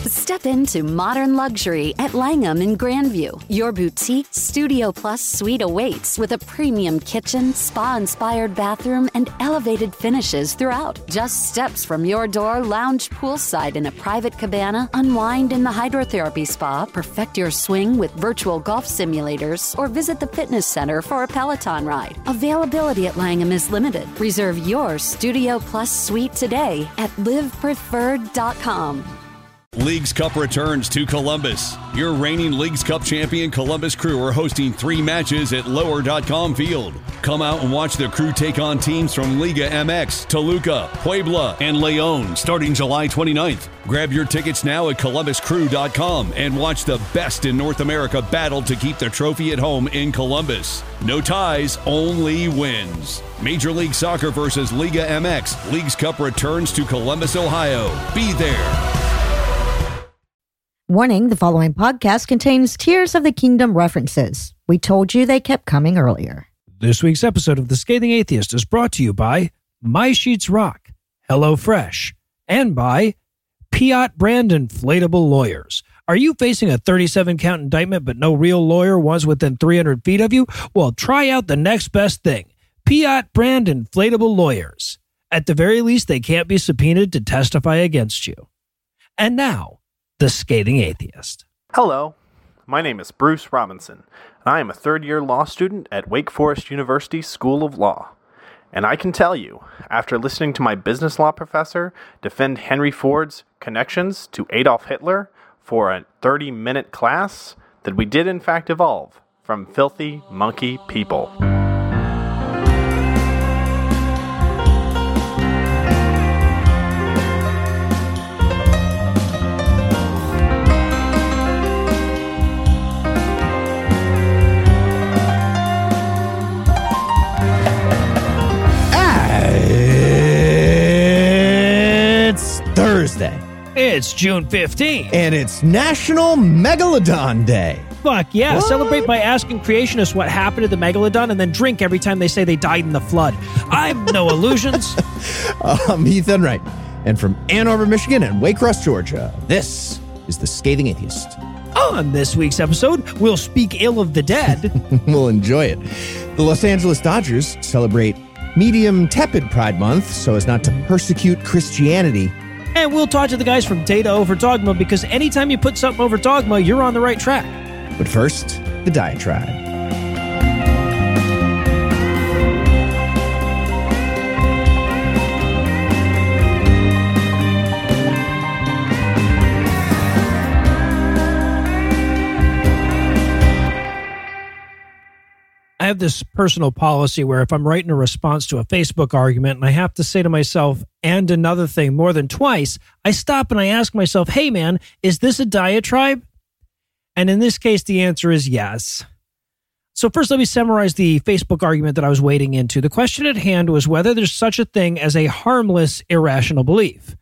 Step into modern luxury at Langham in Grandview. Your boutique Studio Plus suite awaits with a premium kitchen, spa-inspired bathroom, and elevated finishes throughout. Just steps from your door, lounge poolside in a private cabana, unwind in the hydrotherapy spa, perfect your swing with virtual golf simulators, or visit the fitness center for a Peloton ride. Availability at Langham is limited. Reserve your Studio Plus suite today at livepreferred.com. Leagues Cup returns to Columbus. Your reigning Leagues Cup champion Columbus Crew are hosting 3 matches at Lower.com Field. Come out and watch the Crew take on teams from Liga MX, Toluca, Puebla, and León starting July 29th. Grab your tickets now at ColumbusCrew.com and watch the best in North America battle to keep the trophy at home in Columbus. No ties, only wins. Major League Soccer versus Liga MX. Leagues Cup returns to Columbus, Ohio. Be there. Warning, the following podcast contains Tears of the Kingdom references. We told you they kept coming earlier. This week's episode of The Scathing Atheist is brought to you by My Sheets Rock, HelloFresh, and by Piat Brand Inflatable Lawyers. Are you facing a 37-count indictment but no real lawyer was within 300 feet of you? Well, try out the next best thing, Piat Brand Inflatable Lawyers. At the very least, they can't be subpoenaed to testify against you. And now, The Scathing Atheist. Hello, my name is Bruce Robinson, and I am a third-year law student at Wake Forest University School of Law. And I can tell you, after listening to my business law professor defend Henry Ford's connections to Adolf Hitler for a 30-minute class, that we did in fact evolve from filthy monkey people. Thursday. It's June 15th. And it's National Megalodon Day. Fuck yeah. What? Celebrate by asking creationists what happened to the megalodon and then drink every time they say they died in the flood. I'm No Illusions. I'm Heath Enright. And from Ann Arbor, Michigan and Waycross, Georgia, this is The Scathing Atheist. On this week's episode, we'll speak ill of the dead. We'll enjoy it. The Los Angeles Dodgers celebrate medium tepid Pride Month so as not to persecute Christianity. And we'll talk to the guys from Data Over Dogma, because anytime you put something over dogma, you're on the right track. But first, the diatribe. I have this personal policy where if I'm writing a response to a Facebook argument and I have to say to myself, and another thing more than twice, I stop and I ask myself, hey man, is this a diatribe? And in this case, the answer is yes. So first, let me summarize the Facebook argument that I was wading into. The question at hand was whether there's such a thing as a harmless, irrational belief.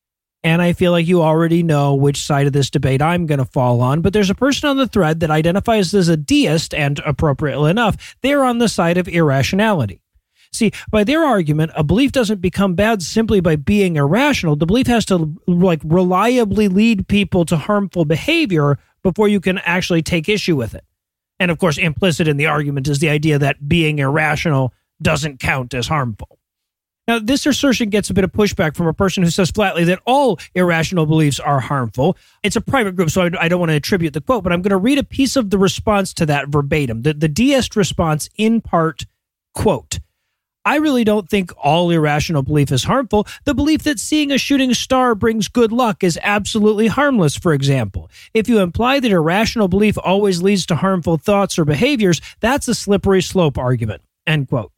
And I feel like you already know which side of this debate I'm going to fall on, but there's a person on the thread that identifies as a deist, and appropriately enough, they're on the side of irrationality. See, by their argument, a belief doesn't become bad simply by being irrational. The belief has to reliably lead people to harmful behavior before you can actually take issue with it. And of course, implicit in the argument is the idea that being irrational doesn't count as harmful. Now, this assertion gets a bit of pushback from a person who says flatly that all irrational beliefs are harmful. It's a private group, so I don't want to attribute the quote, but I'm going to read a piece of the response to that verbatim. The deist response, in part, quote, I really don't think all irrational belief is harmful. The belief that seeing a shooting star brings good luck is absolutely harmless, for example. If you imply that irrational belief always leads to harmful thoughts or behaviors, that's a slippery slope argument, end quote.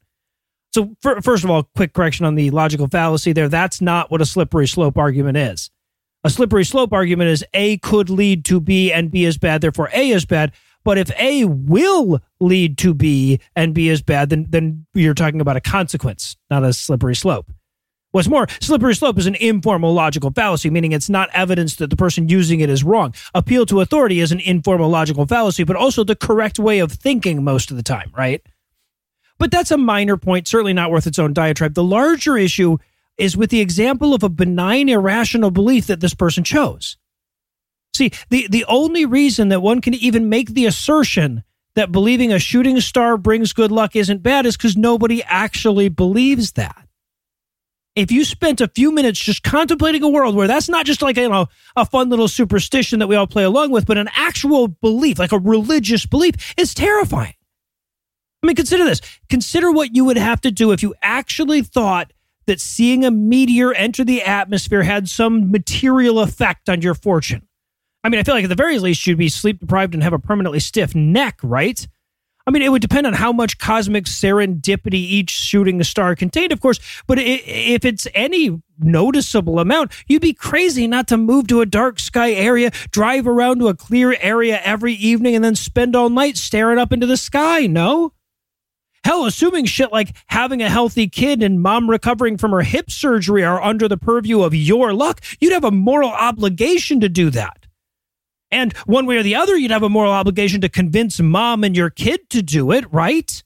So first of all, quick correction on the logical fallacy there. That's not what a slippery slope argument is. A slippery slope argument is A could lead to B and B is bad, therefore A is bad. But if A will lead to B and B is bad, then you're talking about a consequence, not a slippery slope. What's more, slippery slope is an informal logical fallacy, meaning it's not evidence that the person using it is wrong. Appeal to authority is an informal logical fallacy, but also the correct way of thinking most of the time, right? But that's a minor point, certainly not worth its own diatribe. The larger issue is with the example of a benign, irrational belief that this person chose. See, the only reason that one can even make the assertion that believing a shooting star brings good luck isn't bad is because nobody actually believes that. If you spent a few minutes just contemplating a world where that's not just like, a fun little superstition that we all play along with, but an actual belief, like a religious belief, it's terrifying. I mean, consider this. Consider what you would have to do if you actually thought that seeing a meteor enter the atmosphere had some material effect on your fortune. I mean, I feel like at the very least, you'd be sleep deprived and have a permanently stiff neck, right? I mean, it would depend on how much cosmic serendipity each shooting star contained, of course, but if it's any noticeable amount, you'd be crazy not to move to a dark sky area, drive around to a clear area every evening, and then spend all night staring up into the sky, no? Hell, assuming shit like having a healthy kid and mom recovering from her hip surgery are under the purview of your luck, you'd have a moral obligation to do that. And one way or the other, you'd have a moral obligation to convince mom and your kid to do it, right?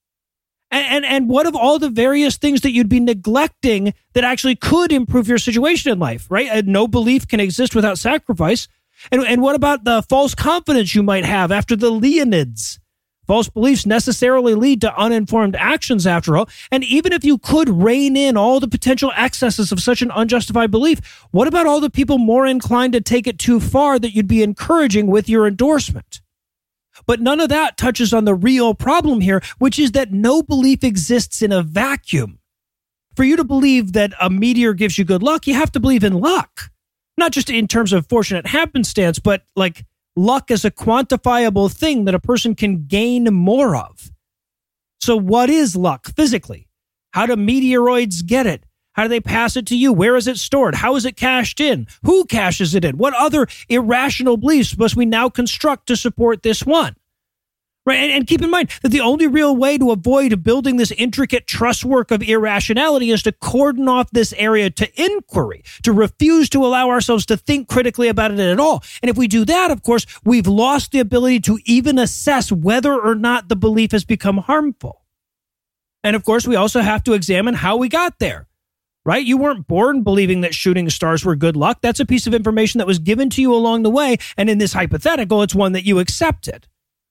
And what of all the various things that you'd be neglecting that actually could improve your situation in life, right? No belief can exist without sacrifice. And what about the false confidence you might have after the Leonids? False beliefs necessarily lead to uninformed actions, after all. And even if you could rein in all the potential excesses of such an unjustified belief, what about all the people more inclined to take it too far that you'd be encouraging with your endorsement? But none of that touches on the real problem here, which is that no belief exists in a vacuum. For you to believe that a meteor gives you good luck, you have to believe in luck. Not just in terms of fortunate happenstance, but like luck is a quantifiable thing that a person can gain more of. So what is luck physically? How do meteoroids get it? How do they pass it to you? Where is it stored? How is it cashed in? Who cashes it in? What other irrational beliefs must we now construct to support this one? Right, and keep in mind that the only real way to avoid building this intricate truss work of irrationality is to cordon off this area to inquiry, to refuse to allow ourselves to think critically about it at all. And if we do that, of course, we've lost the ability to even assess whether or not the belief has become harmful. And of course, we also have to examine how we got there. Right? You weren't born believing that shooting stars were good luck. That's a piece of information that was given to you along the way. And in this hypothetical, it's one that you accepted.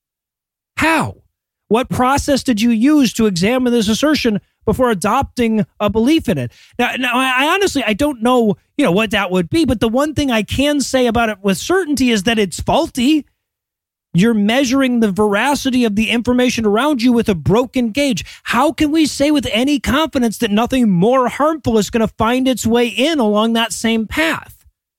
How? What process did you use to examine this assertion before adopting a belief in it? Now I honestly, I don't know, what that would be, but the one thing I can say about it with certainty is that it's faulty. You're measuring the veracity of the information around you with a broken gauge. How can we say with any confidence that nothing more harmful is going to find its way in along that same path?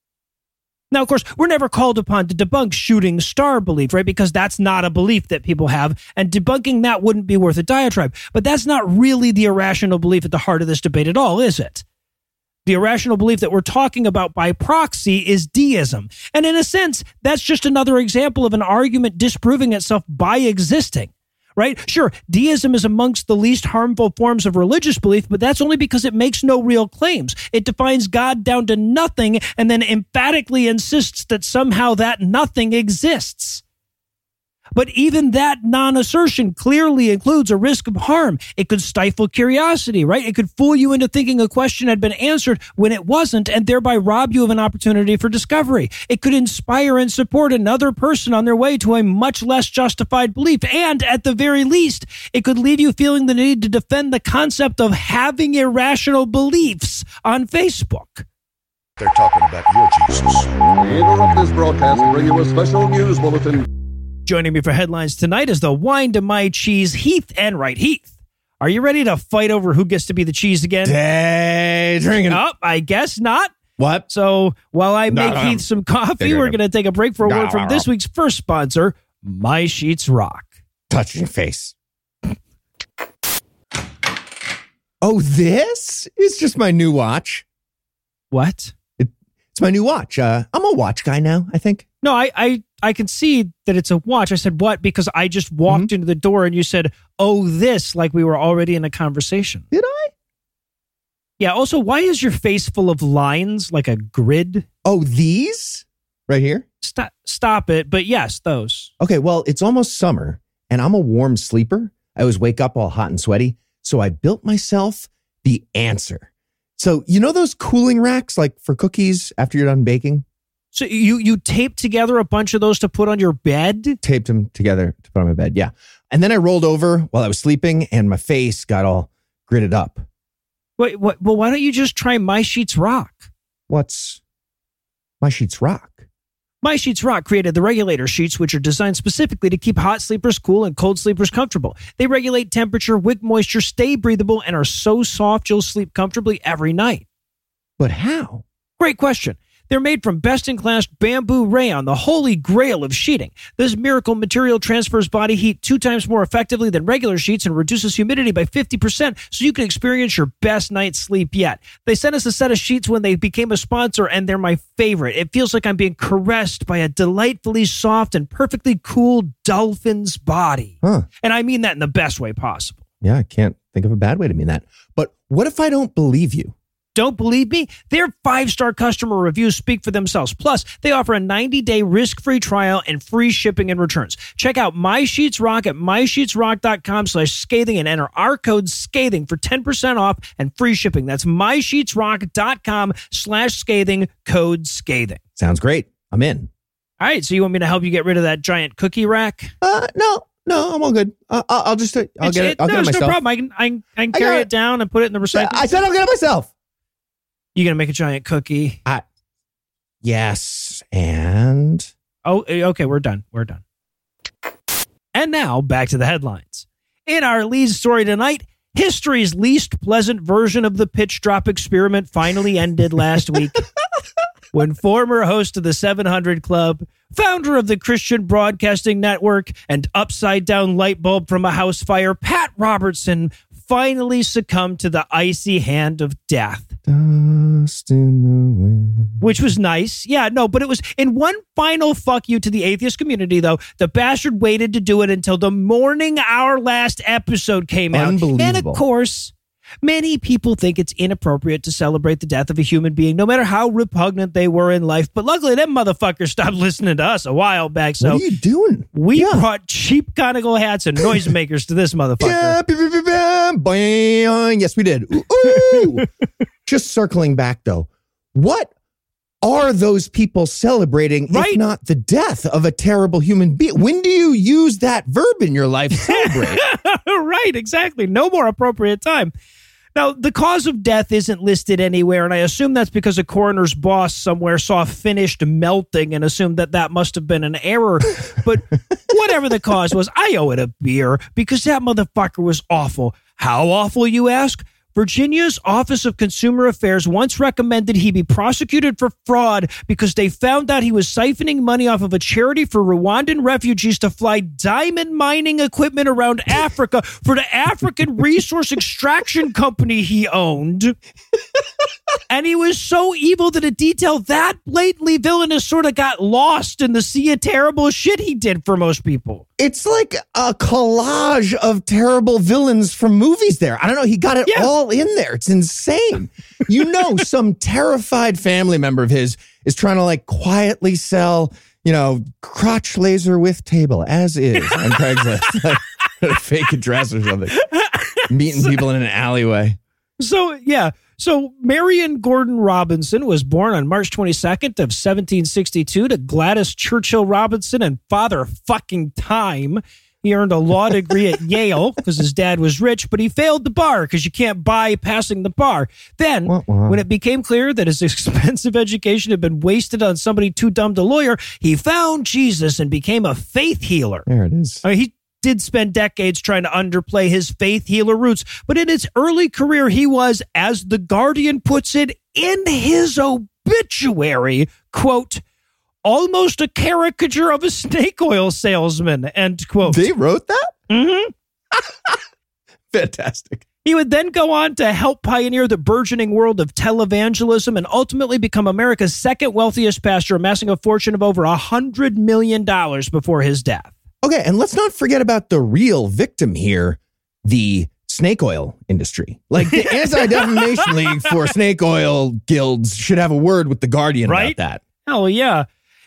Now, of course, we're never called upon to debunk shooting star belief, right? Because that's not a belief that people have, and debunking that wouldn't be worth a diatribe. But that's not really the irrational belief at the heart of this debate at all, is it? The irrational belief that we're talking about by proxy is deism. And in a sense, that's just another example of an argument disproving itself by existing. Right? Sure, deism is amongst the least harmful forms of religious belief, but that's only because it makes no real claims. It defines God down to nothing and then emphatically insists that somehow that nothing exists. But even that non-assertion clearly includes a risk of harm. It could stifle curiosity, right? It could fool you into thinking a question had been answered when it wasn't, and thereby rob you of an opportunity for discovery. It could inspire and support another person on their way to a much less justified belief. And at the very least, it could leave you feeling the need to defend the concept of having irrational beliefs on Facebook. They're talking about your Jesus. We interrupt this broadcast and bring you a special news bulletin. Joining me for headlines tonight is the wine to my cheese, Heath Enright. Heath, are you ready to fight over who gets to be the cheese again? Daydrinking. Oh, I guess not. What? So while I make Heath some coffee, we're going to take a break for a word from this week's first sponsor, My Sheets Rock. Touch your face. Oh, this is just my new watch. What? It's my new watch. I'm a watch guy now, I think. No, I can see that it's a watch. I said, what? Because I just walked into the door and you said, oh, this, like we were already in a conversation. Did I? Yeah. Also, why is your face full of lines like a grid? Oh, these? Right here? Stop it. But yes, those. Okay, well, it's almost summer and I'm a warm sleeper. I always wake up all hot and sweaty. So I built myself the answer. So, you know those cooling racks like for cookies after you're done baking? So you taped together a bunch of those to put on your bed? Taped them together to put on my bed, yeah. And then I rolled over while I was sleeping, and my face got all gritted up. Wait, what? Well, why don't you just try My Sheets Rock? What's My Sheets Rock? My Sheets Rock created the regulator sheets, which are designed specifically to keep hot sleepers cool and cold sleepers comfortable. They regulate temperature, wick moisture, stay breathable, and are so soft you'll sleep comfortably every night. But how? Great question. They're made from best-in-class bamboo rayon, the holy grail of sheeting. This miracle material transfers body heat 2 times more effectively than regular sheets and reduces humidity by 50%, so you can experience your best night's sleep yet. They sent us a set of sheets when they became a sponsor, and they're my favorite. It feels like I'm being caressed by a delightfully soft and perfectly cool dolphin's body. Huh. And I mean that in the best way possible. Yeah, I can't think of a bad way to mean that. But what if I don't believe you? Don't believe me? Their 5-star customer reviews speak for themselves. Plus, they offer a 90-day risk-free trial and free shipping and returns. Check out My Sheets Rock at mysheetsrock.com/scathing and enter our code SCATHING for 10% off and free shipping. That's mysheetsrock.com/scathing, code SCATHING. Sounds great. I'm in. All right, so you want me to help you get rid of that giant cookie rack? No, I'm all good. I'll get it. I'll get it myself. No problem. I can carry it down and put it in the recycling. I said I'll get it myself. You gonna make a giant cookie? Yes, and... Oh, okay, we're done. And now, back to the headlines. In our lead story tonight, history's least pleasant version of the pitch drop experiment finally ended last week when former host of the 700 Club, founder of the Christian Broadcasting Network, and upside-down light bulb from a house fire, Pat Robertson, finally succumbed to the icy hand of death. Dust in the wind. Which was nice. Yeah, no, but it was in one final fuck you to the atheist community, though. The bastard waited to do it until the morning our last episode came out. Unbelievable. And of course, many people think it's inappropriate to celebrate the death of a human being, no matter how repugnant they were in life. But luckily, them motherfuckers stopped listening to us a while back. So what are you doing? We brought cheap conical hats and noisemakers to this motherfucker. Yes, we did. Ooh. Just circling back, though. What are those people celebrating, if not the death of a terrible human being? When do you use that verb in your life, celebrate? Right, exactly. No more appropriate time. Now, the cause of death isn't listed anywhere, and I assume that's because a coroner's boss somewhere saw finished melting and assumed that must have been an error. But whatever the cause was, I owe it a beer because that motherfucker was awful. How awful, you ask? Virginia's Office of Consumer Affairs once recommended he be prosecuted for fraud because they found out he was siphoning money off of a charity for Rwandan refugees to fly diamond mining equipment around Africa for the African Resource Extraction Company he owned. And he was so evil that a detail that blatantly villainous sort of got lost in the sea of terrible shit he did for most people. It's like a collage of terrible villains from movies there. I don't know. He got it all in there. It's insane. You know, some terrified family member of his is trying to like quietly sell, crotch laser with table as is on Craigslist. Like a fake address or something. Meeting people in an alleyway. So Marion Gordon Robinson was born on March 22nd of 1762 to Gladys Churchill Robinson and Father fucking Time. He earned a law degree at Yale because his dad was rich, but he failed the bar because you can't buy passing the bar. Then, when it became clear that his expensive education had been wasted on somebody too dumb to lawyer, he found Jesus and became a faith healer. There it is. I mean, he did spend decades trying to underplay his faith healer roots, but in his early career, he was, as The Guardian puts it in his obituary, quote, almost a caricature of a snake oil salesman, end quote. They wrote that? Mm-hmm. Fantastic. He would then go on to help pioneer the burgeoning world of televangelism and ultimately become America's second wealthiest pastor, amassing a fortune of over $100 million before his death. Okay, and let's not forget about the real victim here, the snake oil industry. Like the Anti-Defamation League for snake oil guilds should have a word with The Guardian about that. Hell yeah.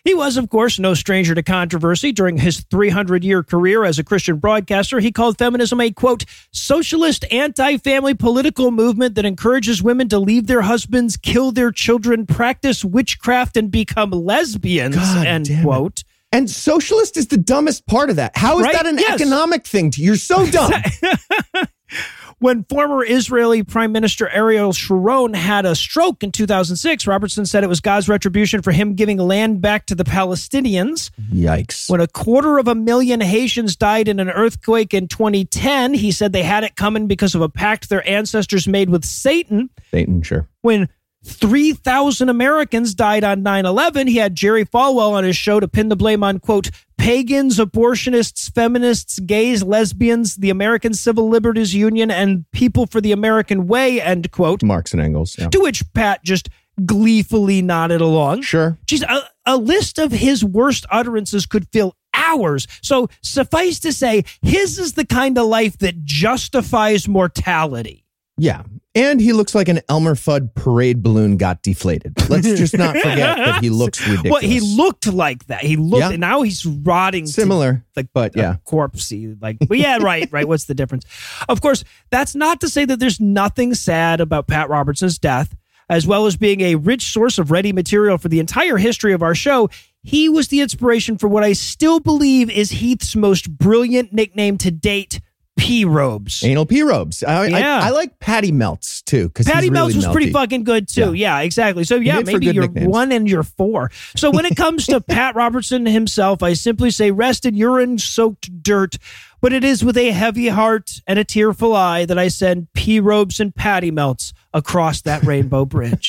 He was, of course, no stranger to controversy. During his 300-year career as a Christian broadcaster, he called feminism a, quote, socialist, anti-family political movement that encourages women to leave their husbands, kill their children, practice witchcraft, and become lesbians, end quote. And socialist is the dumbest part of that. How is that an economic thing? You're so dumb. When former Israeli Prime Minister Ariel Sharon had a stroke in 2006, Robertson said it was God's retribution for him giving land back to the Palestinians. Yikes. When 250,000 Haitians died in an earthquake in 2010, he said they had it coming because of a pact their ancestors made with Satan. Satan, sure. When 3,000 Americans died on 9/11, he had Jerry Falwell on his show to pin the blame on, quote, pagans, abortionists, feminists, gays, lesbians, the American Civil Liberties Union, and People for the American Way, end quote. Marx and Engels. Yeah. To which Pat just gleefully nodded along. Sure. Geez, a list of his worst utterances could fill hours. So suffice to say, his is the kind of life that justifies mortality. Yeah. And he looks like an Elmer Fudd parade balloon got deflated. Let's just not forget that he looks ridiculous. Well, he looked like that. He looked, and now he's rotting. Similar, but yeah. Corpsey. Like, but yeah, right. What's the difference? Of course, that's not to say that there's nothing sad about Pat Robertson's death. As well as being a rich source of ready material for the entire history of our show, he was the inspiration for what I still believe is Heath's most brilliant nickname to date, P-Robes. Anal P-Robes. I like Patty Melts, too. Patty Melts really was pretty fucking good, too. Yeah, exactly. So, yeah, maybe you're nicknames. 1 and you're 4. So, when it comes to Pat Robertson himself, I simply say rest in urine-soaked dirt. But it is with a heavy heart and a tearful eye that I send P-Robes and Patty Melts across that rainbow bridge.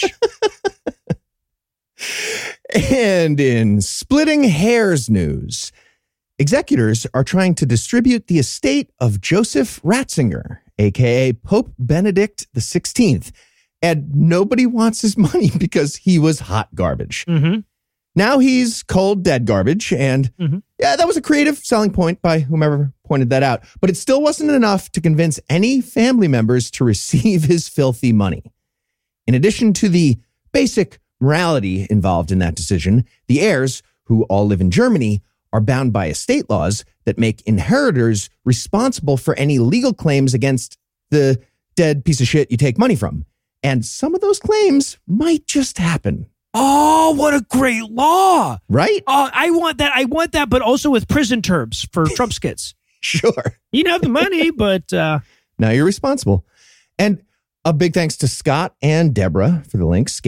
And in splitting hairs news, executors are trying to distribute the estate of Joseph Ratzinger, a.k.a. Pope Benedict XVI, and nobody wants his money because he was hot garbage. Mm-hmm. Now he's cold, dead garbage, and yeah, that was a creative selling point by whomever pointed that out, but it still wasn't enough to convince any family members to receive his filthy money. In addition to the basic morality involved in that decision, the heirs, who all live in Germany, are bound by estate laws that make inheritors responsible for any legal claims against the dead piece of shit you take money from. And some of those claims might just happen. Oh, what a great law. Right? I want that, but also with prison terms for Trump skits. Sure. You can have the money, but... now you're responsible. And a big thanks to Scott and Deborah for the links,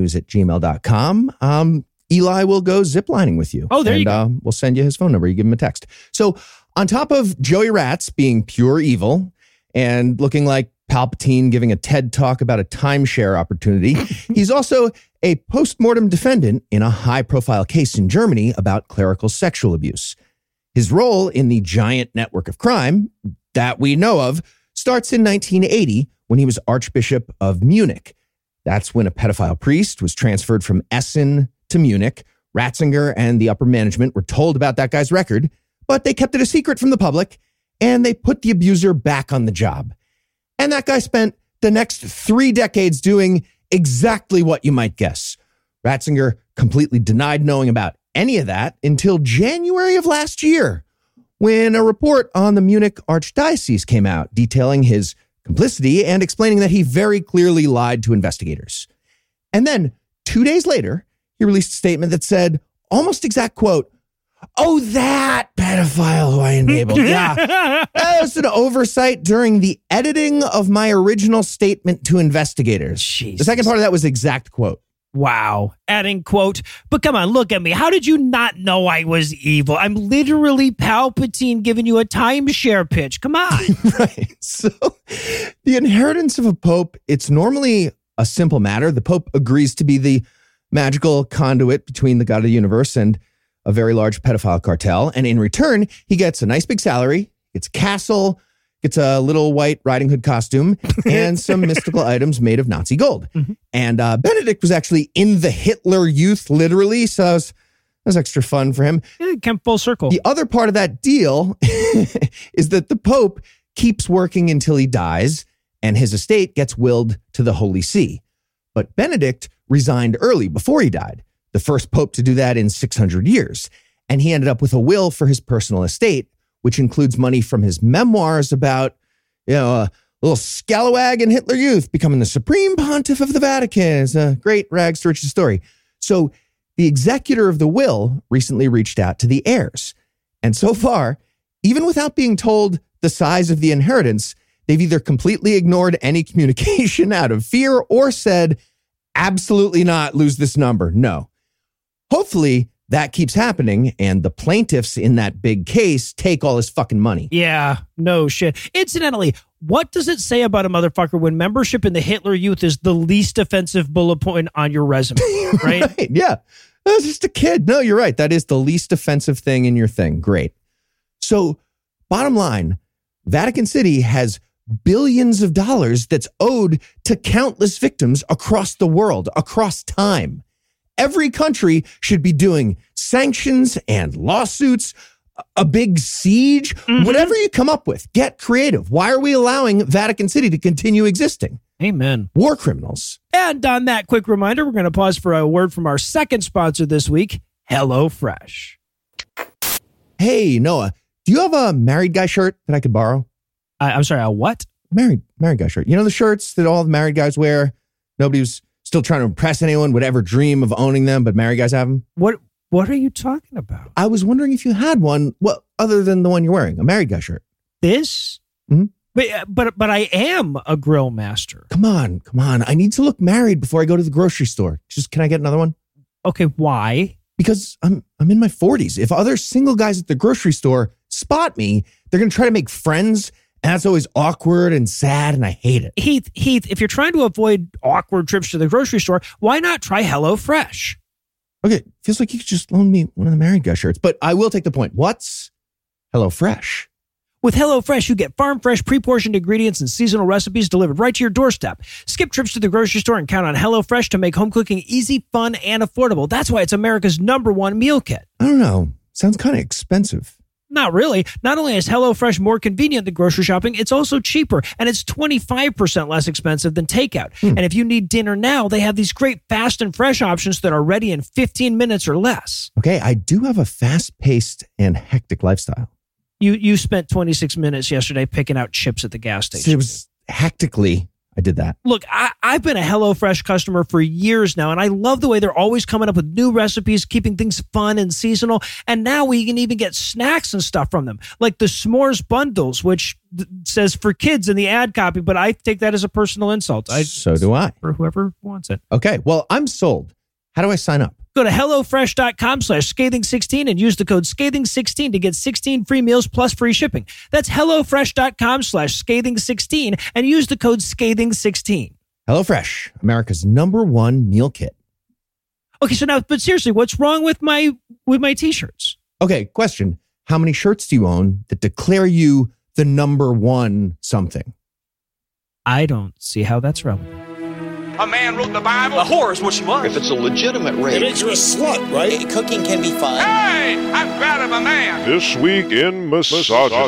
scathingnews@gmail.com. Eli will go ziplining with you. Oh, there you go. We'll send you his phone number. You give him a text. So on top of Joey Ratz being pure evil and looking like Palpatine giving a TED talk about a timeshare opportunity, he's also a post-mortem defendant in a high-profile case in Germany about clerical sexual abuse. His role in the giant network of crime that we know of starts in 1980 when he was Archbishop of Munich. That's when a pedophile priest was transferred from Essen to Munich. Ratzinger and the upper management were told about that guy's record, but they kept it a secret from the public, and they put the abuser back on the job. And that guy spent the next 3 decades doing exactly what you might guess. Ratzinger completely denied knowing about any of that until January of last year, when a report on the Munich Archdiocese came out detailing his complicity and explaining that he very clearly lied to investigators. And then 2 days later, he released a statement that said, almost exact quote, "Oh, that pedophile who I enabled. Yeah, that was an oversight during the editing of my original statement to investigators." Jesus. The second part of that was exact quote. Wow. Adding quote, "But come on, look at me. How did you not know I was evil? I'm literally Palpatine giving you a timeshare pitch. Come on." Right. So the inheritance of a pope, it's normally a simple matter. The pope agrees to be the magical conduit between the God of the universe and a very large pedophile cartel. And in return, he gets a nice big salary, gets a castle, gets a little white Riding Hood costume, and some mystical items made of Nazi gold. Mm-hmm. And Benedict was actually in the Hitler Youth, literally, so that was extra fun for him. It came full circle. The other part of that deal is that the Pope keeps working until he dies, and his estate gets willed to the Holy See. But Benedict resigned early before he died. the first pope to do that in 600 years. And he ended up with a will for his personal estate, which includes money from his memoirs about, a little scalawag in Hitler Youth becoming the supreme pontiff of the Vatican. It's a great rags to riches story. So the executor of the will recently reached out to the heirs. And so far, even without being told the size of the inheritance, they've either completely ignored any communication out of fear or said, absolutely not, lose this number. No. Hopefully that keeps happening and the plaintiffs in that big case take all his fucking money. Yeah, no shit. Incidentally, what does it say about a motherfucker when membership in the Hitler Youth is the least offensive bullet point on your resume, right? Right, yeah. I was just a kid. No, you're right. That is the least offensive thing in your thing. Great. So, bottom line, Vatican City has billions of dollars that's owed to countless victims across the world, across time. Every country should be doing sanctions and lawsuits, a big siege, whatever you come up with. Get creative. Why are we allowing Vatican City to continue existing? Amen. War criminals. And on that quick reminder, we're going to pause for a word from our second sponsor this week, HelloFresh. Hey, Noah, do you have a married guy shirt that I could borrow? I'm sorry, a what? Married guy shirt. You know the shirts that all the married guys wear? Nobody who's still trying to impress anyone would ever dream of owning them, but married guys have them? What are you talking about? I was wondering if you had one, well, other than the one you're wearing, a married guy shirt. This? Mm-hmm. But I am a grill master. Come on. I need to look married before I go to the grocery store. Can I get another one? Okay, why? Because I'm in my 40s. If other single guys at the grocery store spot me, they're going to try to make friends, and that's always awkward and sad, and I hate it. Heath, if you're trying to avoid awkward trips to the grocery store, why not try HelloFresh? Okay, feels like you could just loan me one of the married guy shirts, but I will take the point. What's HelloFresh? With HelloFresh, you get farm-fresh, pre-portioned ingredients and seasonal recipes delivered right to your doorstep. Skip trips to the grocery store and count on HelloFresh to make home cooking easy, fun, and affordable. That's why it's America's #1 meal kit. I don't know. Sounds kind of expensive. Not really. Not only is HelloFresh more convenient than grocery shopping, it's also cheaper, and it's 25% less expensive than takeout. And if you need dinner now, they have these great fast and fresh options that are ready in 15 minutes or less. Okay, I do have a fast-paced and hectic lifestyle. You spent 26 minutes yesterday picking out chips at the gas station. It was hectically, I did that. Look, I've been a HelloFresh customer for years now, and I love the way they're always coming up with new recipes, keeping things fun and seasonal. And now we can even get snacks and stuff from them, like the s'mores bundles, which says for kids in the ad copy, but I take that as a personal insult. So do I. For whoever wants it. Okay, well, I'm sold. How do I sign up? Go to HelloFresh.com/scathing16 and use the code scathing16 to get 16 free meals plus free shipping. That's HelloFresh.com/scathing16 and use the code scathing16. HelloFresh, America's #1 meal kit. Okay, so now, but seriously, what's wrong with my t-shirts? Okay, question. How many shirts do you own that declare you the #1 something? I don't see how that's relevant. A man wrote the Bible. A whore is what she was. If it's a legitimate rape, it makes you a slut, right? Cooking can be fun. Hey, I'm proud of a man. This week in misogyny.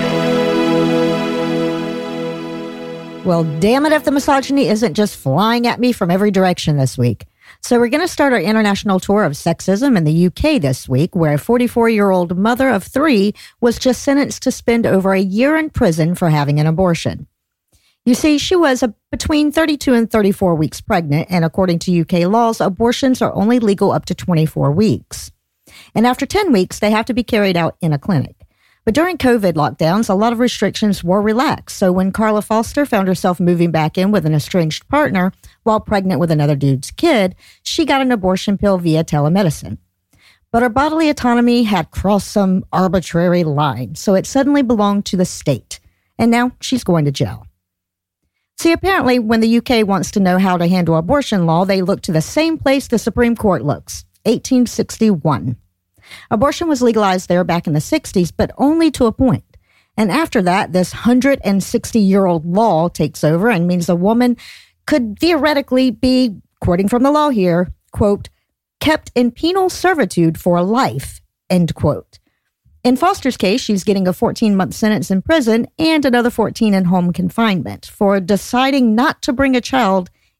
Well, damn it if the misogyny isn't just flying at me from every direction this week. So we're going to start our international tour of sexism in the UK this week, where a 44-year-old mother of 3 was just sentenced to spend over a year in prison for having an abortion. You see, she was between 32 and 34 weeks pregnant, and according to UK laws, abortions are only legal up to 24 weeks. And after 10 weeks, they have to be carried out in a clinic. But during COVID lockdowns, a lot of restrictions were relaxed. So when Carla Foster found herself moving back in with an estranged partner while pregnant with another dude's kid, she got an abortion pill via telemedicine. But her bodily autonomy had crossed some arbitrary line, so it suddenly belonged to the state. And now she's going to jail. See, apparently, when the UK wants to know how to handle abortion law, they look to the same place the Supreme Court looks, 1861. Abortion was legalized there back in the 60s, but only to a point. And after that, this 160-year-old law takes over and means a woman could theoretically be, quoting from the law here, quote, kept in penal servitude for life, end quote. In Foster's case, she's getting a 14-month sentence in prison and another 14 in home confinement for deciding not to bring a child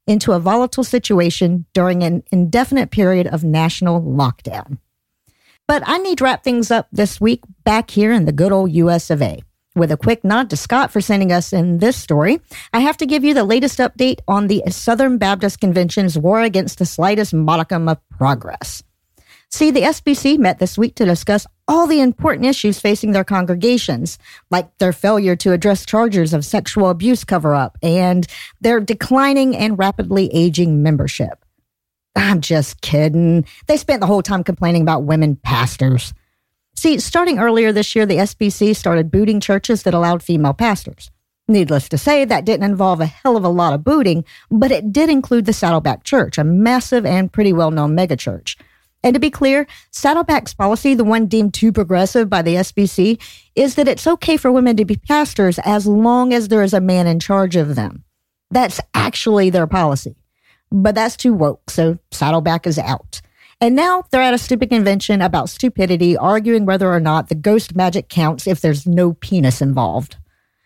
into a volatile situation during an indefinite period of national lockdown. But I need to wrap things up this week back here in the good old US of A. With a quick nod to Scott for sending us in this story, I have to give you the latest update on the Southern Baptist Convention's war against the slightest modicum of progress. See, the SBC met this week to discuss all the important issues facing their congregations, like their failure to address charges of sexual abuse cover-up and their declining and rapidly aging membership. I'm just kidding. They spent the whole time complaining about women pastors. See, starting earlier this year, the SBC started booting churches that allowed female pastors. Needless to say, that didn't involve a hell of a lot of booting, but it did include the Saddleback Church, a massive and pretty well-known megachurch. And to be clear, Saddleback's policy, the one deemed too progressive by the SBC, is that it's okay for women to be pastors as long as there is a man in charge of them. That's actually their policy. But that's too woke, so Saddleback is out. And now they're at a stupid convention about stupidity, arguing whether or not the ghost magic counts if there's no penis involved.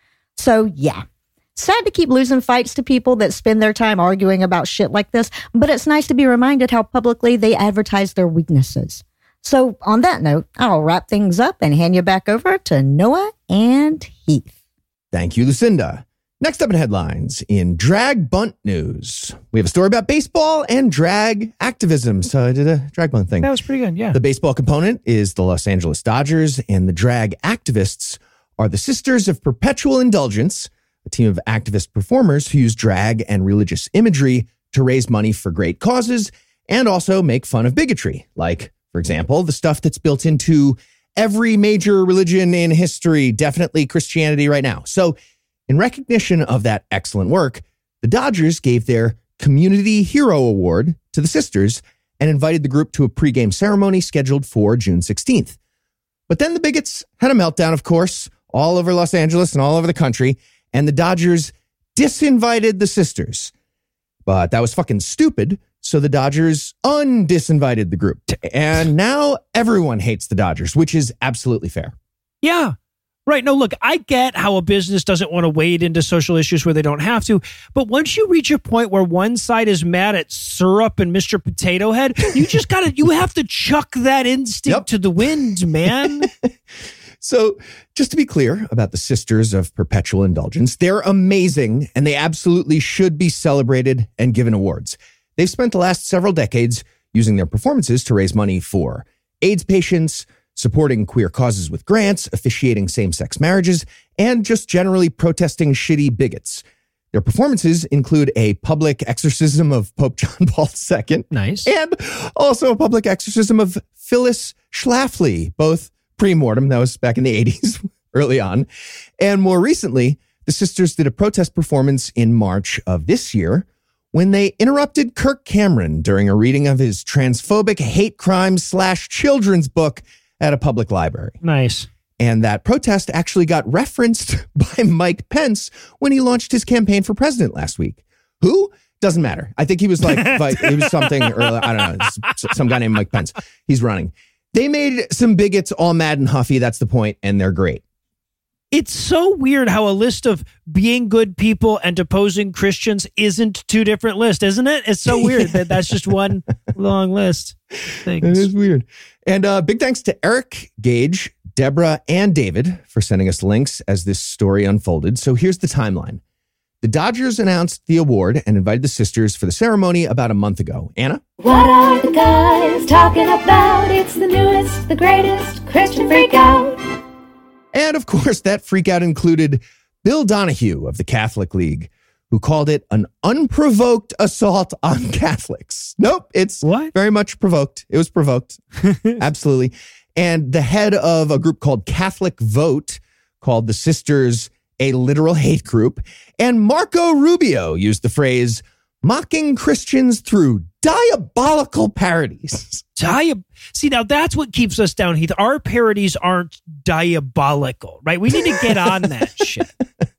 So, yeah. Sad to keep losing fights to people that spend their time arguing about shit like this, but it's nice to be reminded how publicly they advertise their weaknesses. So, on that note, I'll wrap things up and hand you back over to Noah and Heath. Thank you, Lucinda. Next up in headlines, in drag bunt news, we have a story about baseball and drag activism. So I did a drag bunt thing. That was pretty good, yeah. The baseball component is the Los Angeles Dodgers, and the drag activists are the Sisters of Perpetual Indulgence, a team of activist performers who use drag and religious imagery to raise money for great causes and also make fun of bigotry. Like, for example, the stuff that's built into every major religion in history, definitely Christianity right now. So in recognition of that excellent work, the Dodgers gave their Community Hero Award to the sisters and invited the group to a pregame ceremony scheduled for June 16th. But then the bigots had a meltdown, of course, all over Los Angeles and all over the country, and the Dodgers disinvited the sisters. But that was fucking stupid, so the Dodgers undisinvited the group. And now everyone hates the Dodgers, which is absolutely fair. Yeah. Right. No, look, I get how a business doesn't want to wade into social issues where they don't have to. But once you reach a point where one side is mad at syrup and Mr. Potato Head, you have to chuck that instinct to the wind, man. So just to be clear about the Sisters of Perpetual Indulgence, they're amazing and they absolutely should be celebrated and given awards. They've spent the last several decades using their performances to raise money for AIDS patients, supporting queer causes with grants, officiating same-sex marriages, and just generally protesting shitty bigots. Their performances include a public exorcism of Pope John Paul II. Nice. And also a public exorcism of Phyllis Schlafly, both pre-mortem. That was back in the 80s, early on. And more recently, the sisters did a protest performance in March of this year when they interrupted Kirk Cameron during a reading of his transphobic hate crime / children's book at a public library. Nice. And that protest actually got referenced by Mike Pence when he launched his campaign for president last week. Who? Doesn't matter. I think he was he was something, or I don't know, some guy named Mike Pence. He's running. They made some bigots all mad and huffy. That's the point, and they're great. It's so weird how a list of being good people and opposing Christians isn't two different lists, isn't it? It's so weird that that's just one long list. Things. It is weird. And big thanks to Eric, Gage, Deborah, and David for sending us links as this story unfolded. So here's the timeline. The Dodgers announced the award and invited the sisters for the ceremony about a month ago. Anna? What are the guys talking about? It's the newest, the greatest Christian freakout. And of course, that freakout included Bill Donahue of the Catholic League, who called it an unprovoked assault on Catholics. Nope, it's very much provoked. It was provoked. Absolutely. And the head of a group called Catholic Vote called the sisters a literal hate group. And Marco Rubio used the phrase, mocking Christians through diabolical parodies. See, now that's what keeps us down, Heath. Our parodies aren't diabolical, right? We need to get on that shit.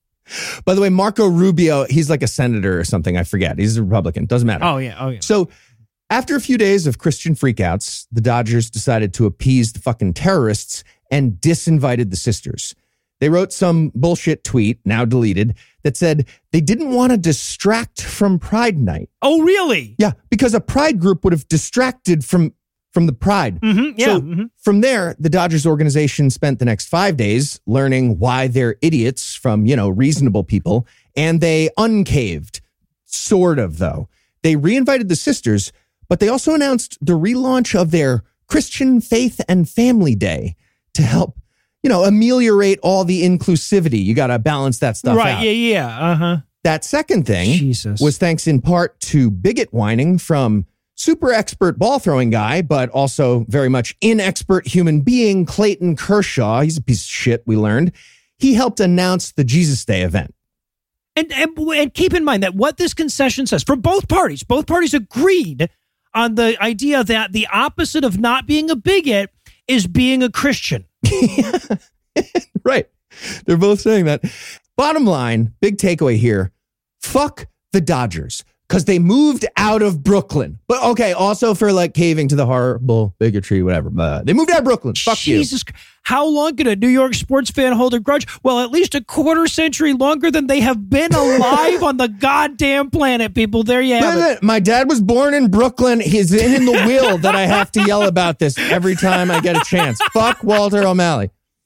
By the way, Marco Rubio, he's like a senator or something. I forget. He's a Republican. Doesn't matter. Oh, yeah. So after a few days of Christian freakouts, the Dodgers decided to appease the fucking terrorists and disinvited the sisters. They wrote some bullshit tweet, now deleted, that said they didn't want to distract from Pride Night. Oh, really? Yeah, because a Pride group would have distracted from the Pride. From there, the Dodgers organization spent the next 5 days learning why they're idiots from, reasonable people, and they uncaved. Sort of, though. They reinvited the sisters, but they also announced the relaunch of their Christian Faith and Family Day to help, ameliorate all the inclusivity. You got to balance that stuff out. Right, yeah. That second thing was thanks in part to bigot whining from super expert ball throwing guy, but also very much inexpert human being, Clayton Kershaw. He's a piece of shit, we learned. He helped announce the Jesus Day event. And keep in mind that what this concession says, from both parties agreed on the idea that the opposite of not being a bigot is being a Christian. Right. They're both saying that. Bottom line, big takeaway here, fuck the Dodgers, because they moved out of Brooklyn. But okay, also for caving to the horrible bigotry, whatever. But they moved out of Brooklyn. Fuck Jesus. you. How long can a New York sports fan hold a grudge? Well, at least a quarter century longer than they have been alive on the goddamn planet, people. There you have it. My dad was born in Brooklyn. He's in the will that I have to yell about this every time I get a chance. Fuck Walter O'Malley.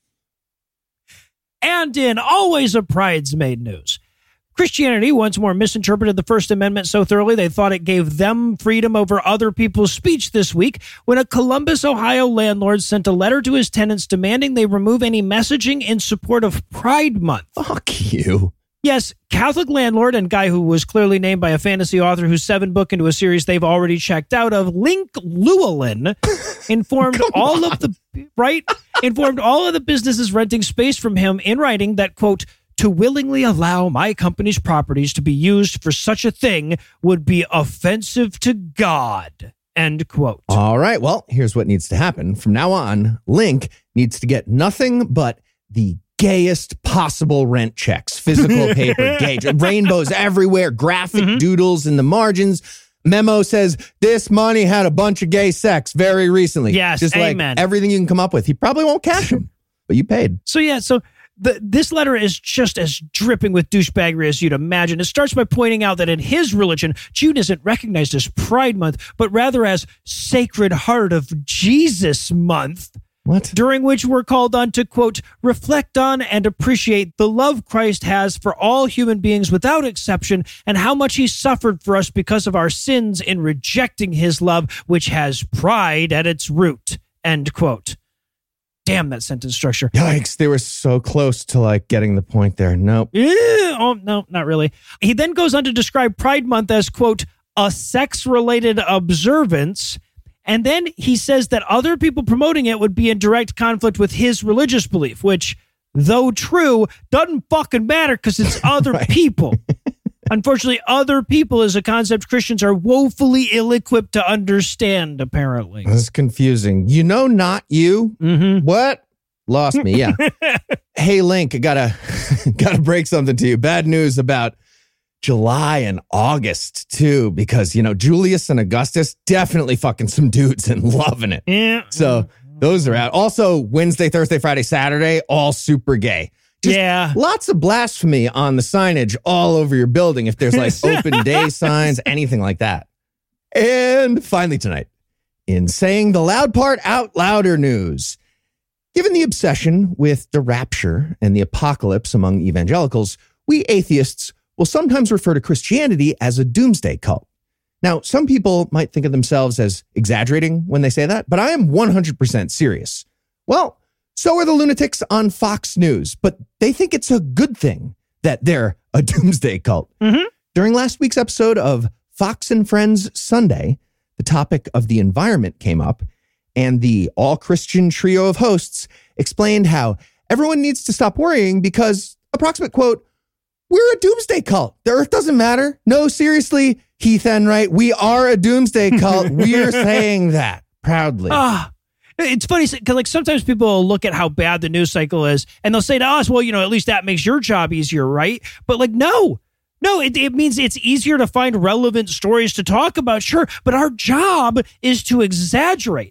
And in always a bridesmaid news, Christianity once more misinterpreted the First Amendment so thoroughly they thought it gave them freedom over other people's speech this week when a Columbus, Ohio landlord sent a letter to his tenants demanding they remove any messaging in support of Pride Month. Fuck you. Yes, Catholic landlord and guy who was clearly named by a fantasy author whose 7-book into a series they've already checked out of, Link Llewellyn, informed all of the businesses renting space from him in writing that, quote, to willingly allow my company's properties to be used for such a thing would be offensive to God, end quote. All right, well, here's what needs to happen. From now on, Link needs to get nothing but the gayest possible rent checks, physical paper, gay, rainbows everywhere, graphic doodles in the margins. Memo says this money had a bunch of gay sex very recently. Yes, just amen. Everything you can come up with. He probably won't cash them, but you paid. So this letter is just as dripping with douchebaggery as you'd imagine. It starts by pointing out that in his religion, June isn't recognized as Pride Month, but rather as Sacred Heart of Jesus Month. What? During which we're called on to, quote, reflect on and appreciate the love Christ has for all human beings without exception and how much he suffered for us because of our sins in rejecting his love, which has pride at its root, end quote. Damn that sentence structure. Yikes, they were so close to getting the point there. Nope. Oh, no, not really. He then goes on to describe Pride Month as, quote, a sex-related observance. And then he says that other people promoting it would be in direct conflict with his religious belief, which, though true, doesn't fucking matter because it's other people. Unfortunately, other people is a concept Christians are woefully ill-equipped to understand, apparently. This is confusing. Not you? Mm-hmm. What? Lost me, yeah. Hey, Link, I gotta break something to you. Bad news about July and August, too, because, Julius and Augustus, definitely fucking some dudes and loving it. Yeah. So those are out. Also, Wednesday, Thursday, Friday, Saturday, all super gay. Just lots of blasphemy on the signage all over your building if there's open day signs, anything like that. And finally tonight, in saying the loud part out louder news, given the obsession with the rapture and the apocalypse among evangelicals, we atheists will sometimes refer to Christianity as a doomsday cult. Now, some people might think of themselves as exaggerating when they say that, but I am 100% serious. Well, so are the lunatics on Fox News, but they think it's a good thing that they're a doomsday cult. Mm-hmm. During last week's episode of Fox and Friends Sunday, the topic of the environment came up, and the all-Christian trio of hosts explained how everyone needs to stop worrying because, approximate quote, we're a doomsday cult. The earth doesn't matter. No, seriously, Heath Enright, we are a doomsday cult. We're saying that proudly. It's funny because sometimes people will look at how bad the news cycle is and they'll say to us, well, at least that makes your job easier, right? But no, it means it's easier to find relevant stories to talk about. Sure. But our job is to exaggerate.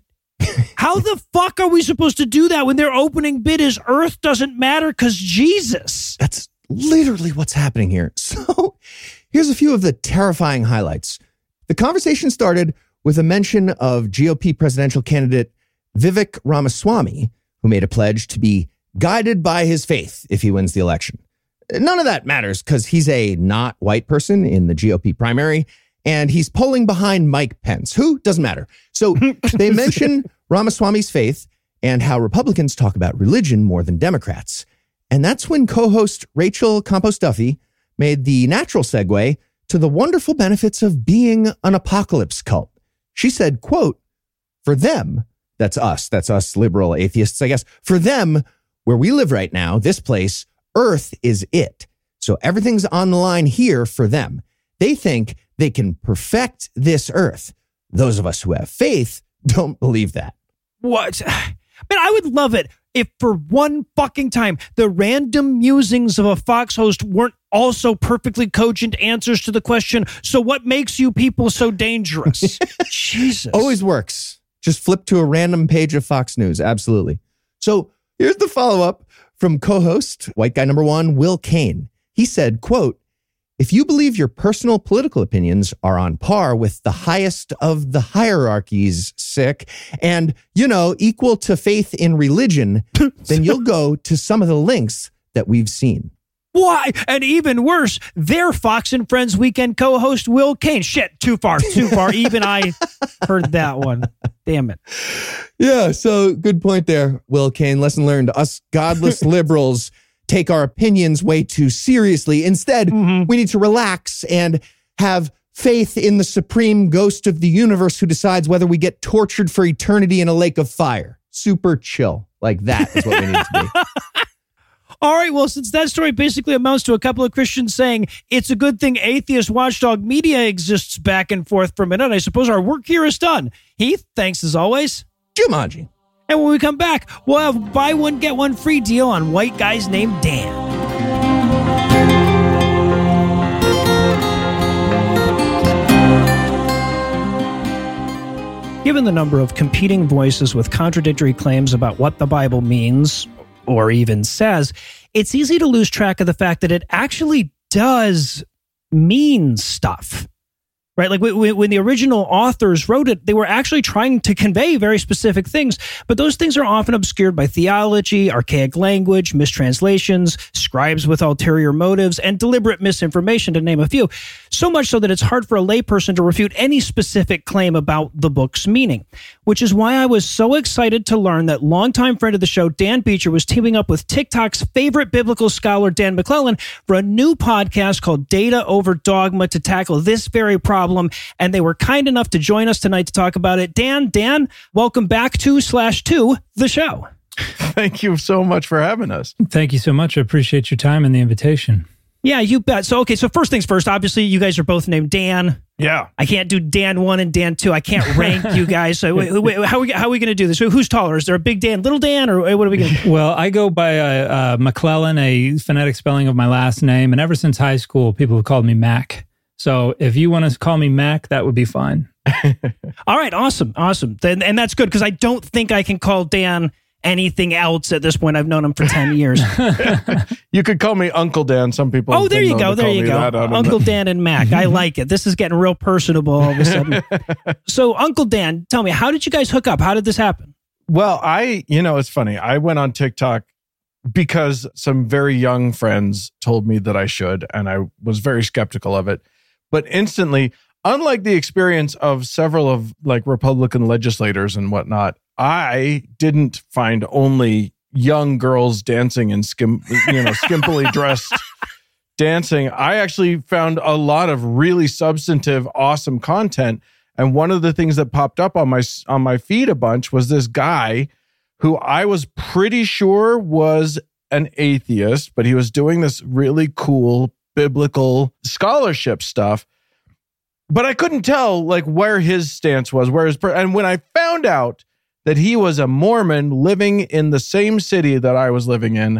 How the fuck are we supposed to do that when their opening bid is Earth doesn't matter because Jesus? That's literally what's happening here. So here's a few of the terrifying highlights. The conversation started with a mention of GOP presidential candidate Vivek Ramaswamy, who made a pledge to be guided by his faith if he wins the election. None of that matters because he's a not white person in the GOP primary, and he's polling behind Mike Pence, who doesn't matter. So they mention Ramaswamy's faith and how Republicans talk about religion more than Democrats. And that's when co-host Rachel Campos-Duffy made the natural segue to the wonderful benefits of being an apocalypse cult. She said, quote, for them, that's us liberal atheists, I guess, for them, where we live right now, this place, Earth is it. So everything's on the line here for them. They think they can perfect this Earth. Those of us who have faith don't believe that. What? Man, I would love it if for one fucking time the random musings of a Fox host weren't also perfectly cogent answers to the question, so what makes you people so dangerous? Jesus. Always works. Just flip to a random page of Fox News. Absolutely. So here's the follow-up from co-host, white guy number one, Will Cain. He said, quote, if you believe your personal political opinions are on par with the highest of the hierarchies, sick, and, equal to faith in religion, then you'll go to some of the links that we've seen. Why? And even worse, their Fox and Friends weekend co-host, Will Cain. Shit, too far. Even I heard that one. Damn it. Yeah, so good point there, Will Cain. Lesson learned. Us godless liberals take our opinions way too seriously. Instead, we need to relax and have faith in the supreme ghost of the universe who decides whether we get tortured for eternity in a lake of fire. Super chill. Like that is what we need to be. All right, well, since that story basically amounts to a couple of Christians saying it's a good thing atheist watchdog media exists back and forth for a minute, I suppose our work here is done. Heath, thanks as always. Jumanji. And when we come back, we'll have buy one, get one free deal on white guys named Dan. Given the number of competing voices with contradictory claims about what the Bible means, or even says, it's easy to lose track of the fact that it actually does mean stuff. Right? Like when the original authors wrote it, they were actually trying to convey very specific things, but those things are often obscured by theology, archaic language, mistranslations, scribes with ulterior motives, and deliberate misinformation, to name a few. So much so that it's hard for a layperson to refute any specific claim about the book's meaning, which is why I was so excited to learn that longtime friend of the show, Dan Beecher, was teaming up with TikTok's favorite biblical scholar, Dan McClellan, for a new podcast called Data Over Dogma to tackle this very problem. And they were kind enough to join us tonight to talk about it. Dan, welcome back to the show. Thank you so much for having us. Thank you so much. I appreciate your time and the invitation. Yeah, you bet. So first things first, obviously you guys are both named Dan. Yeah. I can't do Dan 1 and Dan 2. I can't rank you guys. So wait, how are we going to do this? Who's taller? Is there a big Dan, little Dan, or what are we going to do? Well, I go by McClellan, a phonetic spelling of my last name. And ever since high school, people have called me Mac. So if you want to call me Mac, that would be fine. All right, awesome. And that's good because I don't think I can call Dan anything else at this point. I've known him for 10 years. You could call me Uncle Dan. Some people. Oh, there you go. Uncle Dan and Mac. I like it. This is getting real personable all of a sudden. So Uncle Dan, tell me, how did you guys hook up? How did this happen? Well, it's funny. I went on TikTok because some very young friends told me that I should, and I was very skeptical of it. But instantly, unlike the experience of several of Republican legislators and whatnot, I didn't find only young girls dancing and skimpily dressed dancing. I actually found a lot of really substantive, awesome content. And one of the things that popped up on my feed a bunch was this guy who I was pretty sure was an atheist, but he was doing this really cool biblical scholarship stuff, but I couldn't tell where his stance was, and when I found out that he was a Mormon living in the same city that I was living in,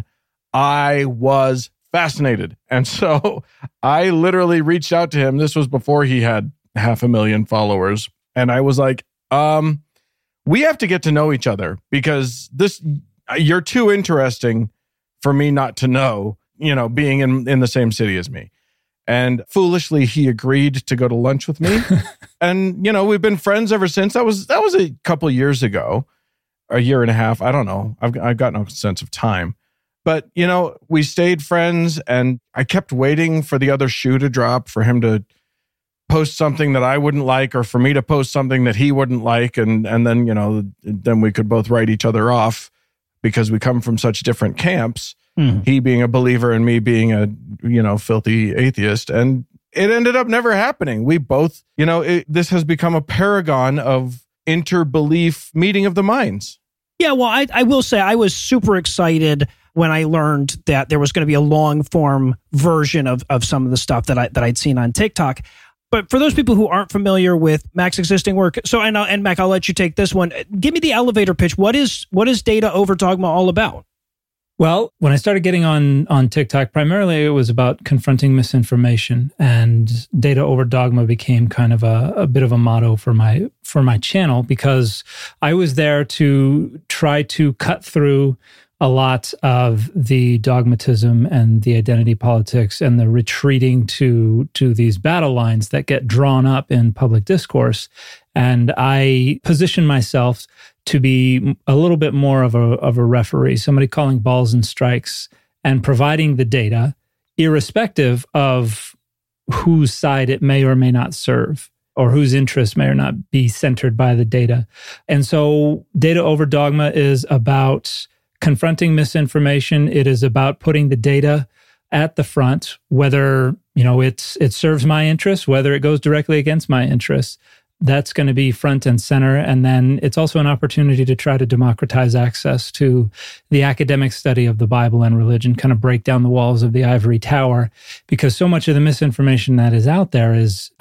I was fascinated. And so I literally reached out to him. This was before he had 500,000 followers. And I was like, we have to get to know each other because you're too interesting for me not to know, being in the same city as me. And foolishly, he agreed to go to lunch with me. And, we've been friends ever since. That was a couple years ago, a year and a half. I don't know. I've got no sense of time. But, we stayed friends, and I kept waiting for the other shoe to drop, for him to post something that I wouldn't like, or for me to post something that he wouldn't like. And then, then we could both write each other off because we come from such different camps. He being a believer and me being a, filthy atheist. And it ended up never happening. We both, this has become a paragon of interbelief meeting of the minds. Yeah, well, I will say I was super excited when I learned that there was going to be a long form version of some of the stuff that I'd seen on TikTok. But for those people who aren't familiar with Mac's existing work, and Mac, I'll let you take this one. Give me the elevator pitch. What is Data Over Dogma all about? Well, when I started getting on TikTok, primarily it was about confronting misinformation, and Data Over Dogma became kind of a bit of a motto for my channel, because I was there to try to cut through a lot of the dogmatism and the identity politics and the retreating to these battle lines that get drawn up in public discourse. And I position myself to be a little bit more of a referee, somebody calling balls and strikes and providing the data, irrespective of whose side it may or may not serve, or whose interests may or not be centered by the data. And so Data Over Dogma is about confronting misinformation. It is about putting the data at the front, whether it serves my interests, whether it goes directly against my interests. That's going to be front and center. And then it's also an opportunity to try to democratize access to the academic study of the Bible and religion, kind of break down the walls of the ivory tower, because so much of the misinformation that is out there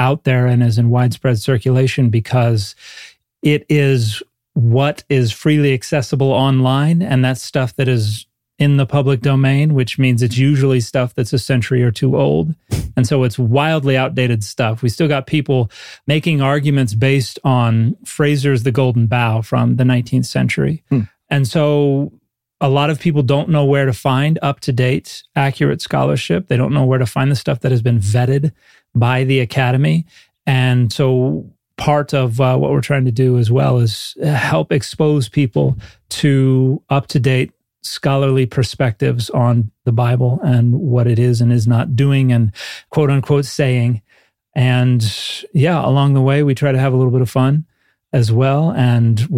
and is in widespread circulation because it is what is freely accessible online. And that's stuff that is in the public domain, which means it's usually stuff that's a century or two old. And so it's wildly outdated stuff. We still got people making arguments based on Fraser's The Golden Bough from the 19th century. And so a lot of people don't know where to find up-to-date, accurate scholarship. They don't know where to find the stuff that has been vetted by the academy. And so part of what we're trying to do as well is help expose people to up-to-date scholarly perspectives on the Bible and what it is and is not doing and quote unquote saying. And yeah, along the way, we try to have a little bit of fun as well. And we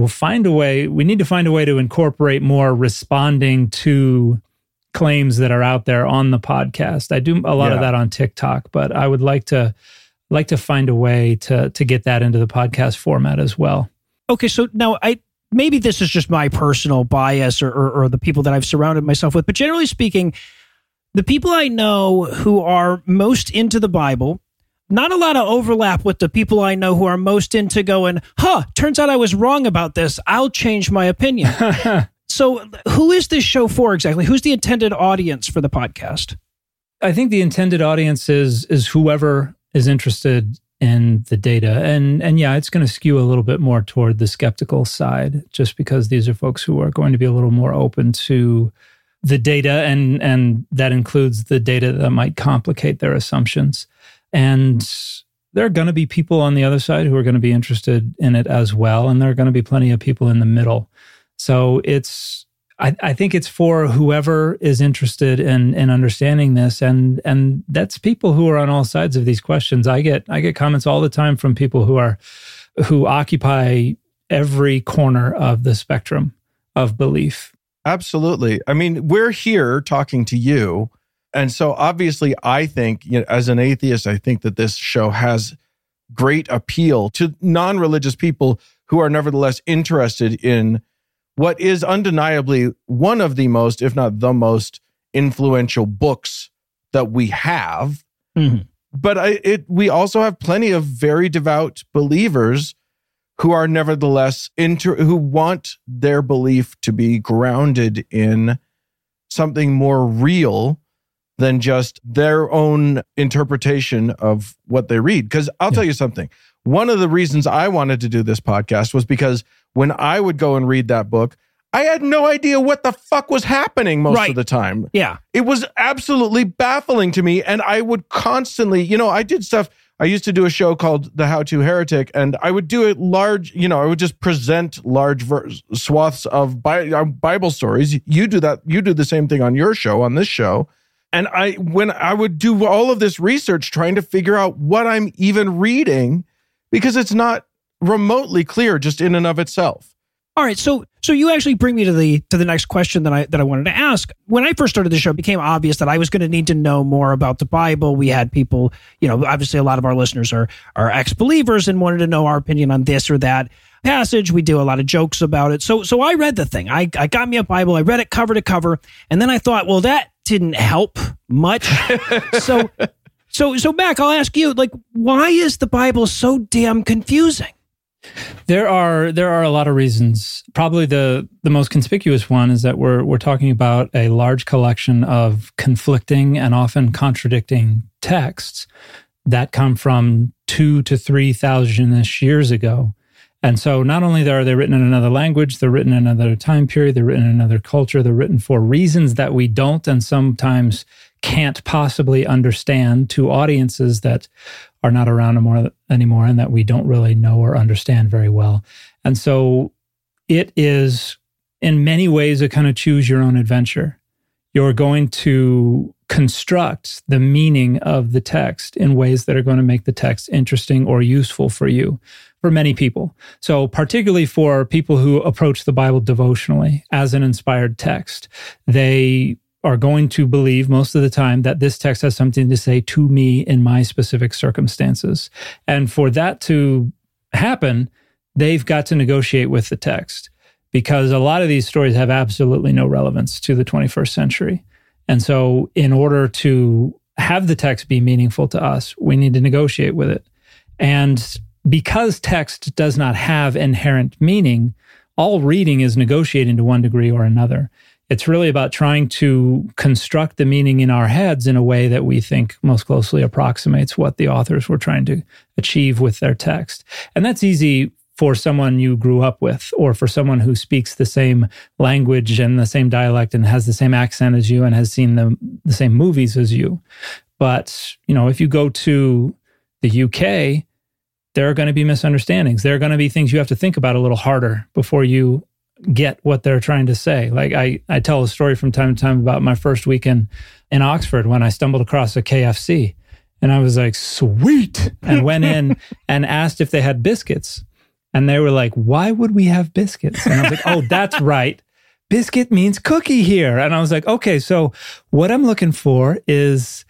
need to find a way to incorporate more responding to claims that are out there on the podcast. I do a lot of that on TikTok, but I would like to find a way to get that into the podcast format as well. Okay, so now maybe this is just my personal bias or the people that I've surrounded myself with, but generally speaking, the people I know who are most into the Bible, not a lot of overlap with the people I know who are most into going, turns out I was wrong about this. I'll change my opinion. So who is this show for exactly? Who's the intended audience for the podcast? I think the intended audience is whoever is interested in the data. And yeah, it's going to skew a little bit more toward the skeptical side, just because these are folks who are going to be a little more open to the data, and that includes the data that might complicate their assumptions. And there are going to be people on the other side who are going to be interested in it as well. And there are going to be plenty of people in the middle. So I think it's for whoever is interested in understanding this, and that's people who are on all sides of these questions. I get comments all the time from people who occupy every corner of the spectrum of belief. Absolutely. I mean, we're here talking to you, and so obviously, I think, as an atheist, I think that this show has great appeal to non-religious people who are nevertheless interested in what is undeniably one of the most, if not the most, influential books that we have. Mm-hmm. But we also have plenty of very devout believers who are nevertheless who want their belief to be grounded in something more real than just their own interpretation of what they read. Because I'll tell you something. One of the reasons I wanted to do this podcast was because when I would go and read that book, I had no idea what the fuck was happening most of the time. Yeah. It was absolutely baffling to me. And I would constantly, I did stuff. I used to do a show called The How To Heretic, and I would do it large, I would just present large swaths of Bible stories. You do that. You do the same thing on your show, on this show. And when I would do all of this research trying to figure out what I'm even reading, because it's not remotely clear just in and of itself. All right, so you actually bring me to the next question that I wanted to ask. When I first started the show, it became obvious that I was going to need to know more about the Bible. We had people, obviously a lot of our listeners are ex-believers and wanted to know our opinion on this or that passage. We do a lot of jokes about it. So I read the thing. I got me a Bible. I read it cover to cover, and then I thought, well, that didn't help much. So Mac, I'll ask you, why is the Bible so damn confusing? There are a lot of reasons. Probably the most conspicuous one is that we're talking about a large collection of conflicting and often contradicting texts that come from 2,000 to 3,000-ish years ago. And so not only are they written in another language, they're written in another time period, they're written in another culture, they're written for reasons that we don't and sometimes can't possibly understand to audiences that are not around anymore and that we don't really know or understand very well. And so it is, in many ways, a kind of choose your own adventure. You're going to construct the meaning of the text in ways that are going to make the text interesting or useful for you, for many people. So particularly for people who approach the Bible devotionally as an inspired text, they are going to believe most of the time that this text has something to say to me in my specific circumstances. And for that to happen, they've got to negotiate with the text, because a lot of these stories have absolutely no relevance to the 21st century. And so in order to have the text be meaningful to us, we need to negotiate with it. And because text does not have inherent meaning, all reading is negotiating to one degree or another. It's really about trying to construct the meaning in our heads in a way that we think most closely approximates what the authors were trying to achieve with their text. And that's easy for someone you grew up with, or for someone who speaks the same language and the same dialect and has the same accent as you and has seen the same movies as you. But, if you go to the UK, there are going to be misunderstandings. There are going to be things you have to think about a little harder before you get what they're trying to say. Like I tell a story from time to time about my first weekend in Oxford when I stumbled across a KFC, and I was like, sweet, and went in and asked if they had biscuits. And they were like, why would we have biscuits? And I was like, oh, that's right. Biscuit means cookie here. And I was like, okay, so what I'm looking for is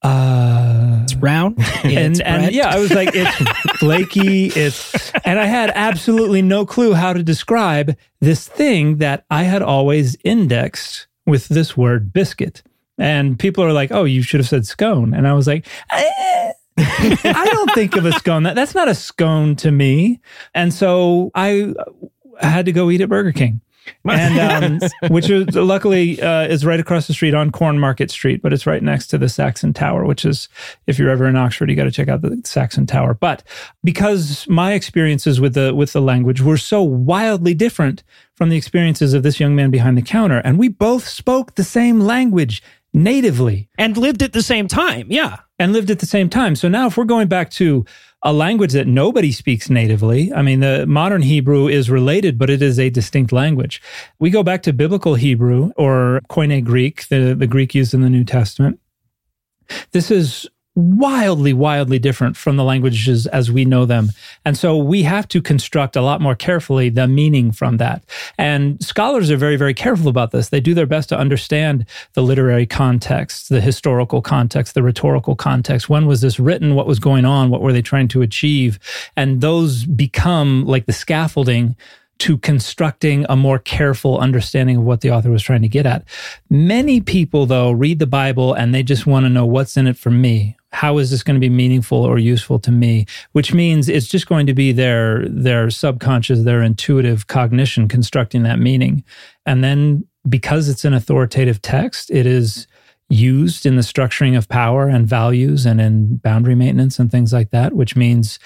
it's round. And I was like, it's flaky. And I had absolutely no clue how to describe this thing that I had always indexed with this word biscuit. And people are like, oh, you should have said scone. And I was like, I don't think of a scone. That's not a scone to me. And so I had to go eat at Burger King. And which is luckily is right across the street on Cornmarket Street, but it's right next to the Saxon Tower, which is, if you're ever in Oxford, you got to check out the Saxon Tower. But because my experiences with the language were so wildly different from the experiences of this young man behind the counter, and we both spoke the same language natively and lived at the same time, and lived at the same time. So now, if we're going back to a language that nobody speaks natively. I mean, the modern Hebrew is related, but it is a distinct language. We go back to biblical Hebrew, or Koine Greek, the Greek used in the New Testament. This is wildly, wildly different from the languages as we know them. And so we have to construct a lot more carefully the meaning from that. And scholars are very, very careful about this. They do their best to understand the literary context, the historical context, the rhetorical context. When was this written? What was going on? What were they trying to achieve? And those become like the scaffolding to constructing a more careful understanding of what the author was trying to get at. Many people, though, read the Bible and they just want to know what's in it for me. How is this going to be meaningful or useful to me? Which means it's just going to be their subconscious, their intuitive cognition constructing that meaning. And then because it's an authoritative text, it is used in the structuring of power and values and in boundary maintenance and things like that, which means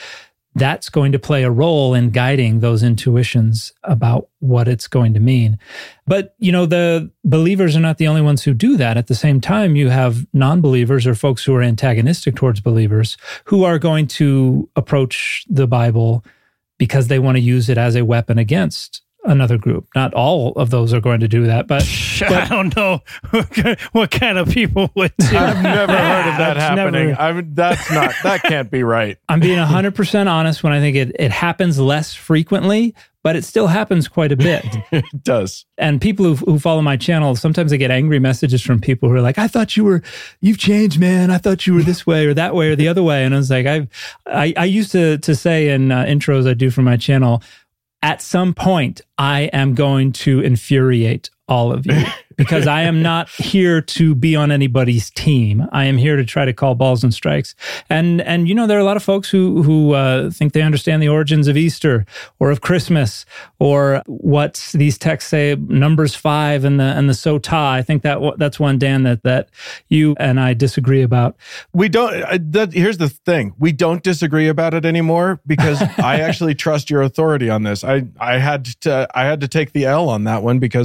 that's going to play a role in guiding those intuitions about what it's going to mean. But, the believers are not the only ones who do that. At the same time, you have non-believers or folks who are antagonistic towards believers who are going to approach the Bible because they want to use it as a weapon against another group. Not all of those are going to do that, but I don't know what kind of people would do. I've never heard of that happening. That can't be right. I'm being 100% honest when I think it happens less frequently, but it still happens quite a bit. It does. And people who follow my channel, sometimes I get angry messages from people who are like, I thought you've changed, man. I thought you were this way or that way or the other way. And I was like, I used to say in intros I do for my channel, at some point, I am going to infuriate all of you because I am not here to be on anybody's team. I am here to try to call balls and strikes. And there are a lot of folks who think they understand the origins of Easter or of Christmas or what these texts say, Numbers 5 and the Sotah. I think that's one, Dan, that you and I disagree about. We don't. Here's the thing: we don't disagree about it anymore because I actually trust your authority on this. I had to take the L on that one because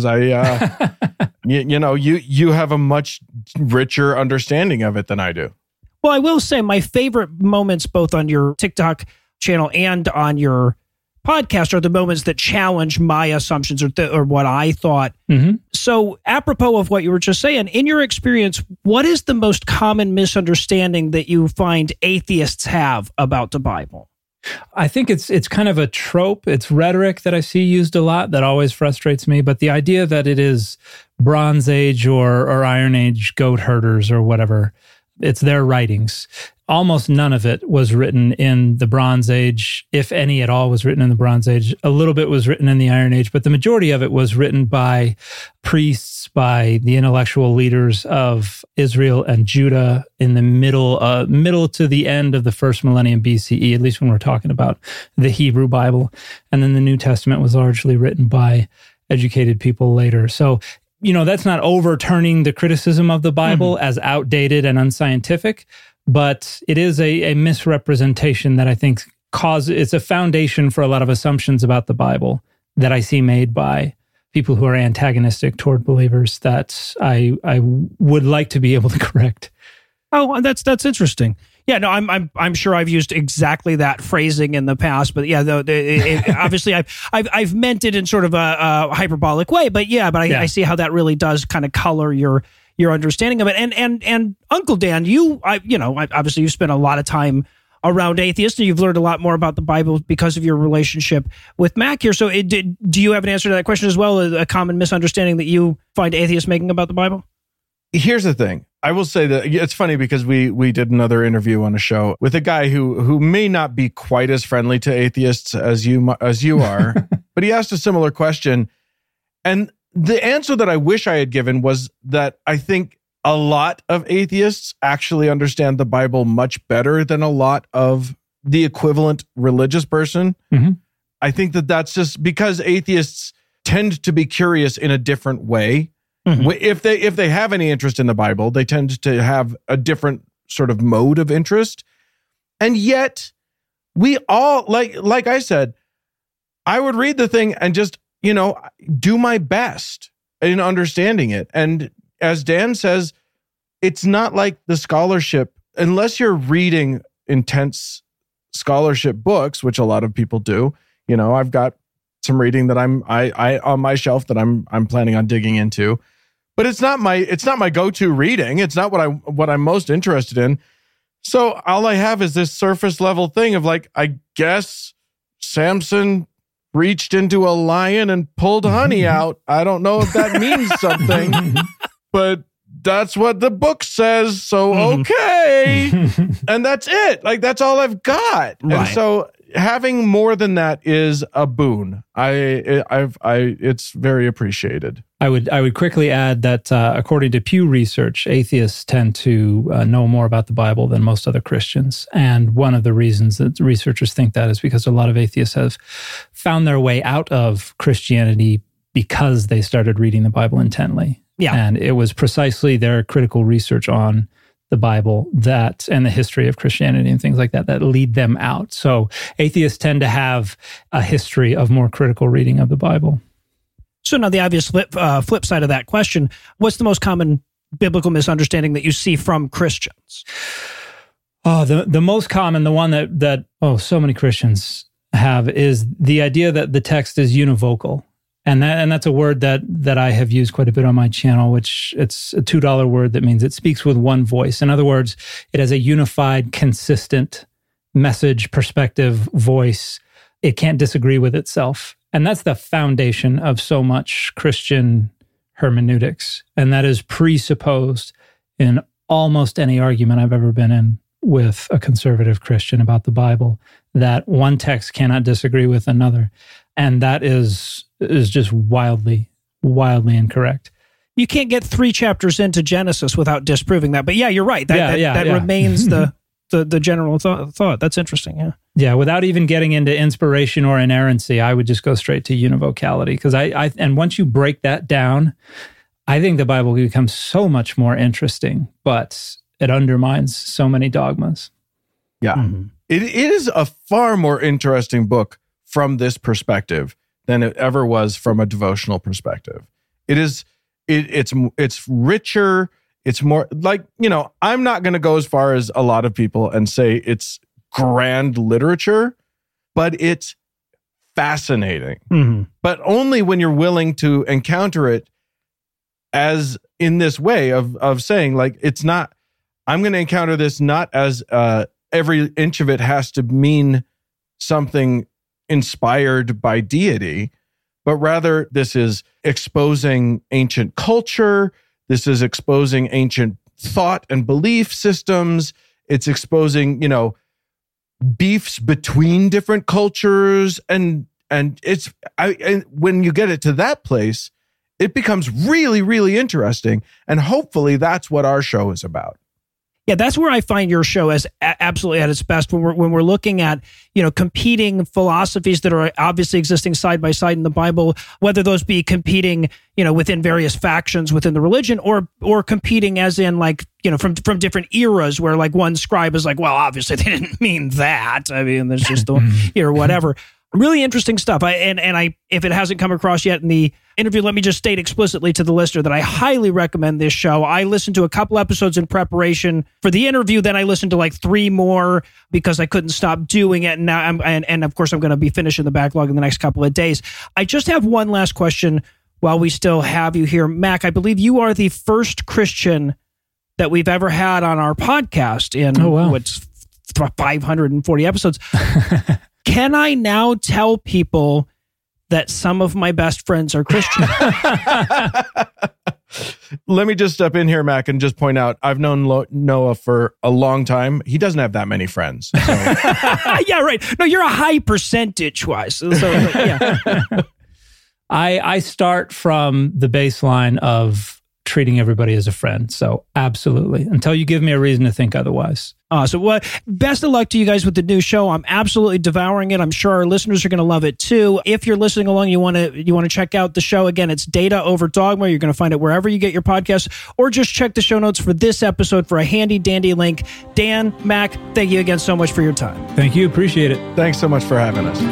you have a much richer understanding of it than I do. Well, I will say my favorite moments both on your TikTok channel and on your podcast are the moments that challenge my assumptions or what I thought. Mm-hmm. So apropos of what you were just saying, in your experience, what is the most common misunderstanding that you find atheists have about the Bible? I think it's kind of a trope. It's rhetoric that I see used a lot that always frustrates me. But the idea that it is Bronze Age or Iron Age goat herders or whatever, it's their writings. Almost none of it was written in the Bronze Age, if any at all was written in the Bronze Age. A little bit was written in the Iron Age, but the majority of it was written by priests, by the intellectual leaders of Israel and Judah in the middle to the end of the first millennium BCE, at least when we're talking about the Hebrew Bible. And then the New Testament was largely written by educated people later. So, that's not overturning the criticism of the Bible as outdated and unscientific, but it is a misrepresentation that I think it's a foundation for a lot of assumptions about the Bible that I see made by people who are antagonistic toward believers that I would like to be able to correct. Oh, that's interesting. Yeah, no, I'm sure I've used exactly that phrasing in the past, but yeah, obviously I've meant it in sort of a hyperbolic way, but I see how that really does kind of color your understanding of it. And Uncle Dan, obviously you've spent a lot of time around atheists and you've learned a lot more about the Bible because of your relationship with Mac here. So do you have an answer to that question as well, a common misunderstanding that you find atheists making about the Bible? Here's the thing. I will say that it's funny because we did another interview on a show with a guy who may not be quite as friendly to atheists as you are, but he asked a similar question. And the answer that I wish I had given was that I think a lot of atheists actually understand the Bible much better than a lot of the equivalent religious person. Mm-hmm. I think that's just because atheists tend to be curious in a different way. Mm-hmm. If they have any interest in the Bible, they tend to have a different sort of mode of interest. And yet we all, like I said, I would read the thing and just, do my best in understanding it. And as Dan says, it's not like the scholarship, unless you're reading intense scholarship books, which a lot of people do. I've got some reading that I on my shelf that I'm planning on digging into. But it's not my go-to reading. It's not what I'm most interested in. So all I have is this surface level thing of I guess Samson reached into a lion and pulled honey out. I don't know if that means something, but that's what the book says. So, okay. And that's it. That's all I've got. Right. And so having more than that is a boon. It's very appreciated. I would quickly add that according to Pew Research, atheists tend to know more about the Bible than most other Christians. And one of the reasons that researchers think that is because a lot of atheists have found their way out of Christianity because they started reading the Bible intently. Yeah. And it was precisely their critical research on the Bible and the history of Christianity and things like that lead them out. So atheists tend to have a history of more critical reading of the Bible. So now the obvious flip side of that question, what's the most common biblical misunderstanding that you see from Christians? Oh, the most common, the one that so many Christians have, is the idea that the text is univocal. And that's a word that I have used quite a bit on my channel, which it's a $2 word that means it speaks with one voice. In other words, it has a unified, consistent message, perspective, voice. It can't disagree with itself. And that's the foundation of so much Christian hermeneutics. And that is presupposed in almost any argument I've ever been in with a conservative Christian about the Bible, that one text cannot disagree with another. And that is just wildly incorrect. You can't get 3 chapters into Genesis without disproving that. But yeah, you're right. That remains the general thought. That's interesting, yeah. Yeah, without even getting into inspiration or inerrancy, I would just go straight to univocality. Because and once you break that down, I think the Bible becomes so much more interesting, but it undermines so many dogmas. Yeah. Mm-hmm. It is a far more interesting book from this perspective than it ever was from a devotional perspective. It's richer. It's more like, I'm not going to go as far as a lot of people and say it's grand literature, but it's fascinating. Mm-hmm. But only when you're willing to encounter it as in this way of saying, like, it's not, I'm going to encounter this not as every inch of it has to mean something inspired by deity, but rather this is exposing ancient culture. This is exposing ancient thought and belief systems. It's exposing, beefs between different cultures. And when you get it to that place, it becomes really, really interesting. And hopefully that's what our show is about. Yeah, that's where I find your show as absolutely at its best when we're looking at, competing philosophies that are obviously existing side by side in the Bible, whether those be competing, within various factions within the religion or competing as in from different eras where like one scribe is like, well, obviously they didn't mean that. I mean, there's just or whatever. Really interesting stuff. If it hasn't come across yet in the interview, let me just state explicitly to the listener that I highly recommend this show. I listened to a couple episodes in preparation for the interview. Then I listened to like 3 more because I couldn't stop doing it. And now and of course I'm going to be finishing the backlog in the next couple of days. I just have one last question while we still have you here. Mac, I believe you are the first Christian that we've ever had on our podcast in what's 540 episodes. Can I now tell people that some of my best friends are Christian? Let me just step in here, Mac, and just point out, I've known Noah for a long time. He doesn't have that many friends. So. Yeah, right. No, you're a high percentage-wise. So yeah. I start from the baseline of treating everybody as a friend. So absolutely. Until you give me a reason to think otherwise. So best of luck to you guys with the new show. I'm absolutely devouring it. I'm sure our listeners are going to love it too. If you're listening along, you want to check out the show. Again, it's Data Over Dogma. You're going to find it wherever you get your podcasts, or just check the show notes for this episode for a handy dandy link. Dan, Mac, thank you again so much for your time. Thank you. Appreciate it. Thanks so much for having us.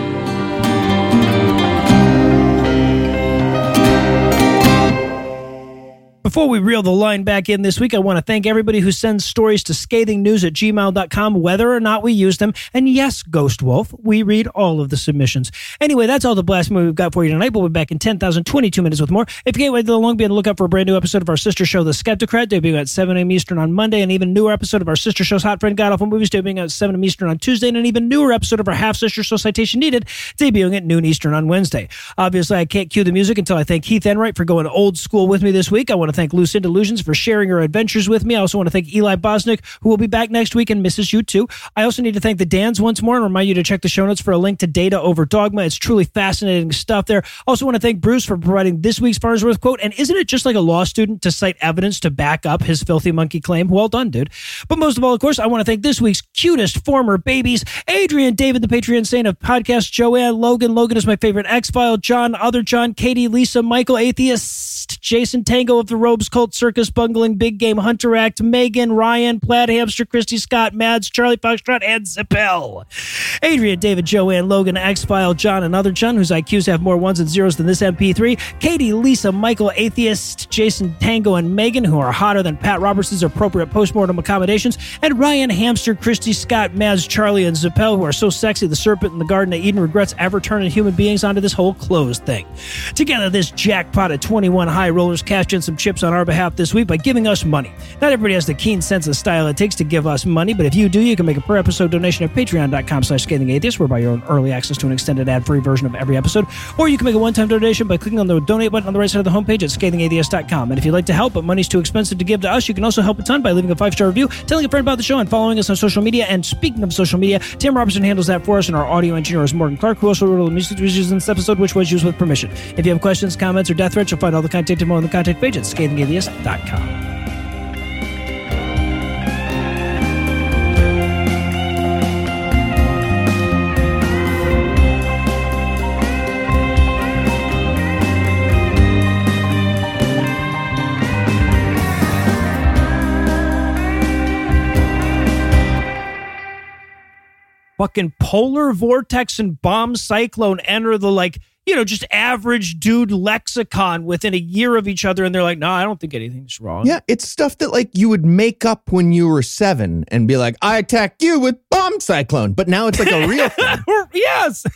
Before we reel the line back in this week, I want to thank everybody who sends stories to scathingnews@gmail.com, whether or not we use them. And yes, Ghost Wolf, we read all of the submissions. Anyway, that's all the blasphemy we've got for you tonight. We'll be back in 10,022 minutes with more. If you can't wait that long, be on the lookout for a brand new episode of our sister show, The Skeptocrat, debuting at 7 a.m. Eastern on Monday. An even newer episode of our sister show's Hot Friend God Awful Movies, debuting at 7 a.m. Eastern on Tuesday. And an even newer episode of our half-sister show, Citation Needed, debuting at noon Eastern on Wednesday. Obviously, I can't cue the music until I thank Keith Enright for going old school with me this week. I want to thank Lucinda Illusions for sharing her adventures with me. I also want to thank Eli Bosnick, who will be back next week and misses you too. I also need to thank the Dans once more and remind you to check the show notes for a link to Data Over Dogma. It's truly fascinating stuff there. Also want to thank Bruce for providing this week's Farnsworth quote. And isn't it just like a law student to cite evidence to back up his filthy monkey claim? Well done, dude. But most of all, of course, I want to thank this week's cutest former babies, Adrian, David, the Patreon saint of podcasts, Joanne, Logan. Logan is my favorite X-File, John, Other John, Katie, Lisa, Michael, Atheist, Jason, Tango of the Robes Cult Circus Bungling Big Game Hunter Act, Megan, Ryan, Plaid Hamster, Christy Scott, Mads, Charlie Foxtrot, and Zippel. Adrian, David, Joanne, Logan, X-File, John, and Other John, whose IQs have more ones and zeros than this MP3. Katie, Lisa, Michael, Atheist, Jason, Tango, and Megan, who are hotter than Pat Robertson's appropriate postmortem accommodations. And Ryan, Hamster, Christy Scott, Mads, Charlie, and Zippel, who are so sexy the serpent in the Garden of Eden regrets ever turning human beings onto this whole closed thing. Together, this jackpot of 21 high rollers cashed in some chips on our behalf this week by giving us money. Not everybody has the keen sense of style it takes to give us money, but if you do, you can make a per episode donation at patreon.com/scathingatheist, whereby you earn early access to an extended ad-free version of every episode, or you can make a one-time donation by clicking on the donate button on the right side of the homepage at scathingatheist.com. And if you'd like to help, but money's too expensive to give to us, you can also help a ton by leaving a 5-star review, telling a friend about the show, and following us on social media. And speaking of social media, Tim Robertson handles that for us, and our audio engineer is Morgan Clark, who also wrote all the music used in this episode, which was used with permission. If you have questions, comments, or death threats, you'll find all the contact info on the contact page at scathingatheist.com. Fucking polar vortex and bomb cyclone enter the, just average dude lexicon within a year of each other, and they're like, no, I don't think anything's wrong. Yeah, it's stuff that you would make up when you were 7 and be like, I attacked you with bomb cyclone, but now it's like a real thing. Yes.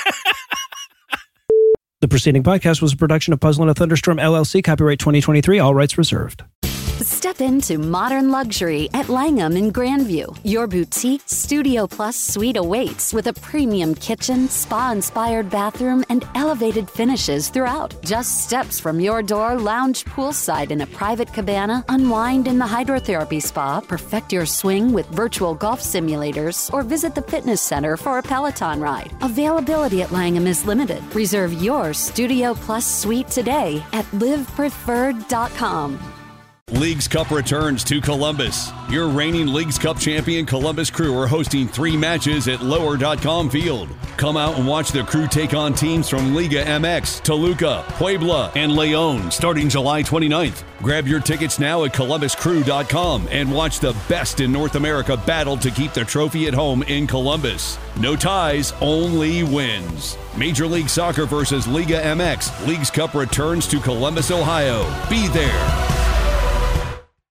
The preceding podcast was a production of Puzzle and a Thunderstorm LLC, copyright 2023, all rights reserved. Step into modern luxury at Langham in Grandview. Your boutique Studio Plus suite awaits with a premium kitchen, spa-inspired bathroom, and elevated finishes throughout. Just steps from your door, lounge poolside in a private cabana, unwind in the hydrotherapy spa, perfect your swing with virtual golf simulators, or visit the fitness center for a Peloton ride. Availability at Langham is limited. Reserve your Studio Plus suite today at livepreferred.com. Leagues Cup returns to Columbus. Your reigning Leagues Cup champion Columbus Crew are hosting 3 matches at lower.com field. Come out and watch the Crew take on teams from Liga MX, Toluca, Puebla, and León starting July 29th. Grab your tickets now at columbuscrew.com and watch the best in North America battle to keep the trophy at home in Columbus. No ties, only wins. Major League Soccer versus Liga MX. Leagues Cup returns to Columbus, Ohio. Be there.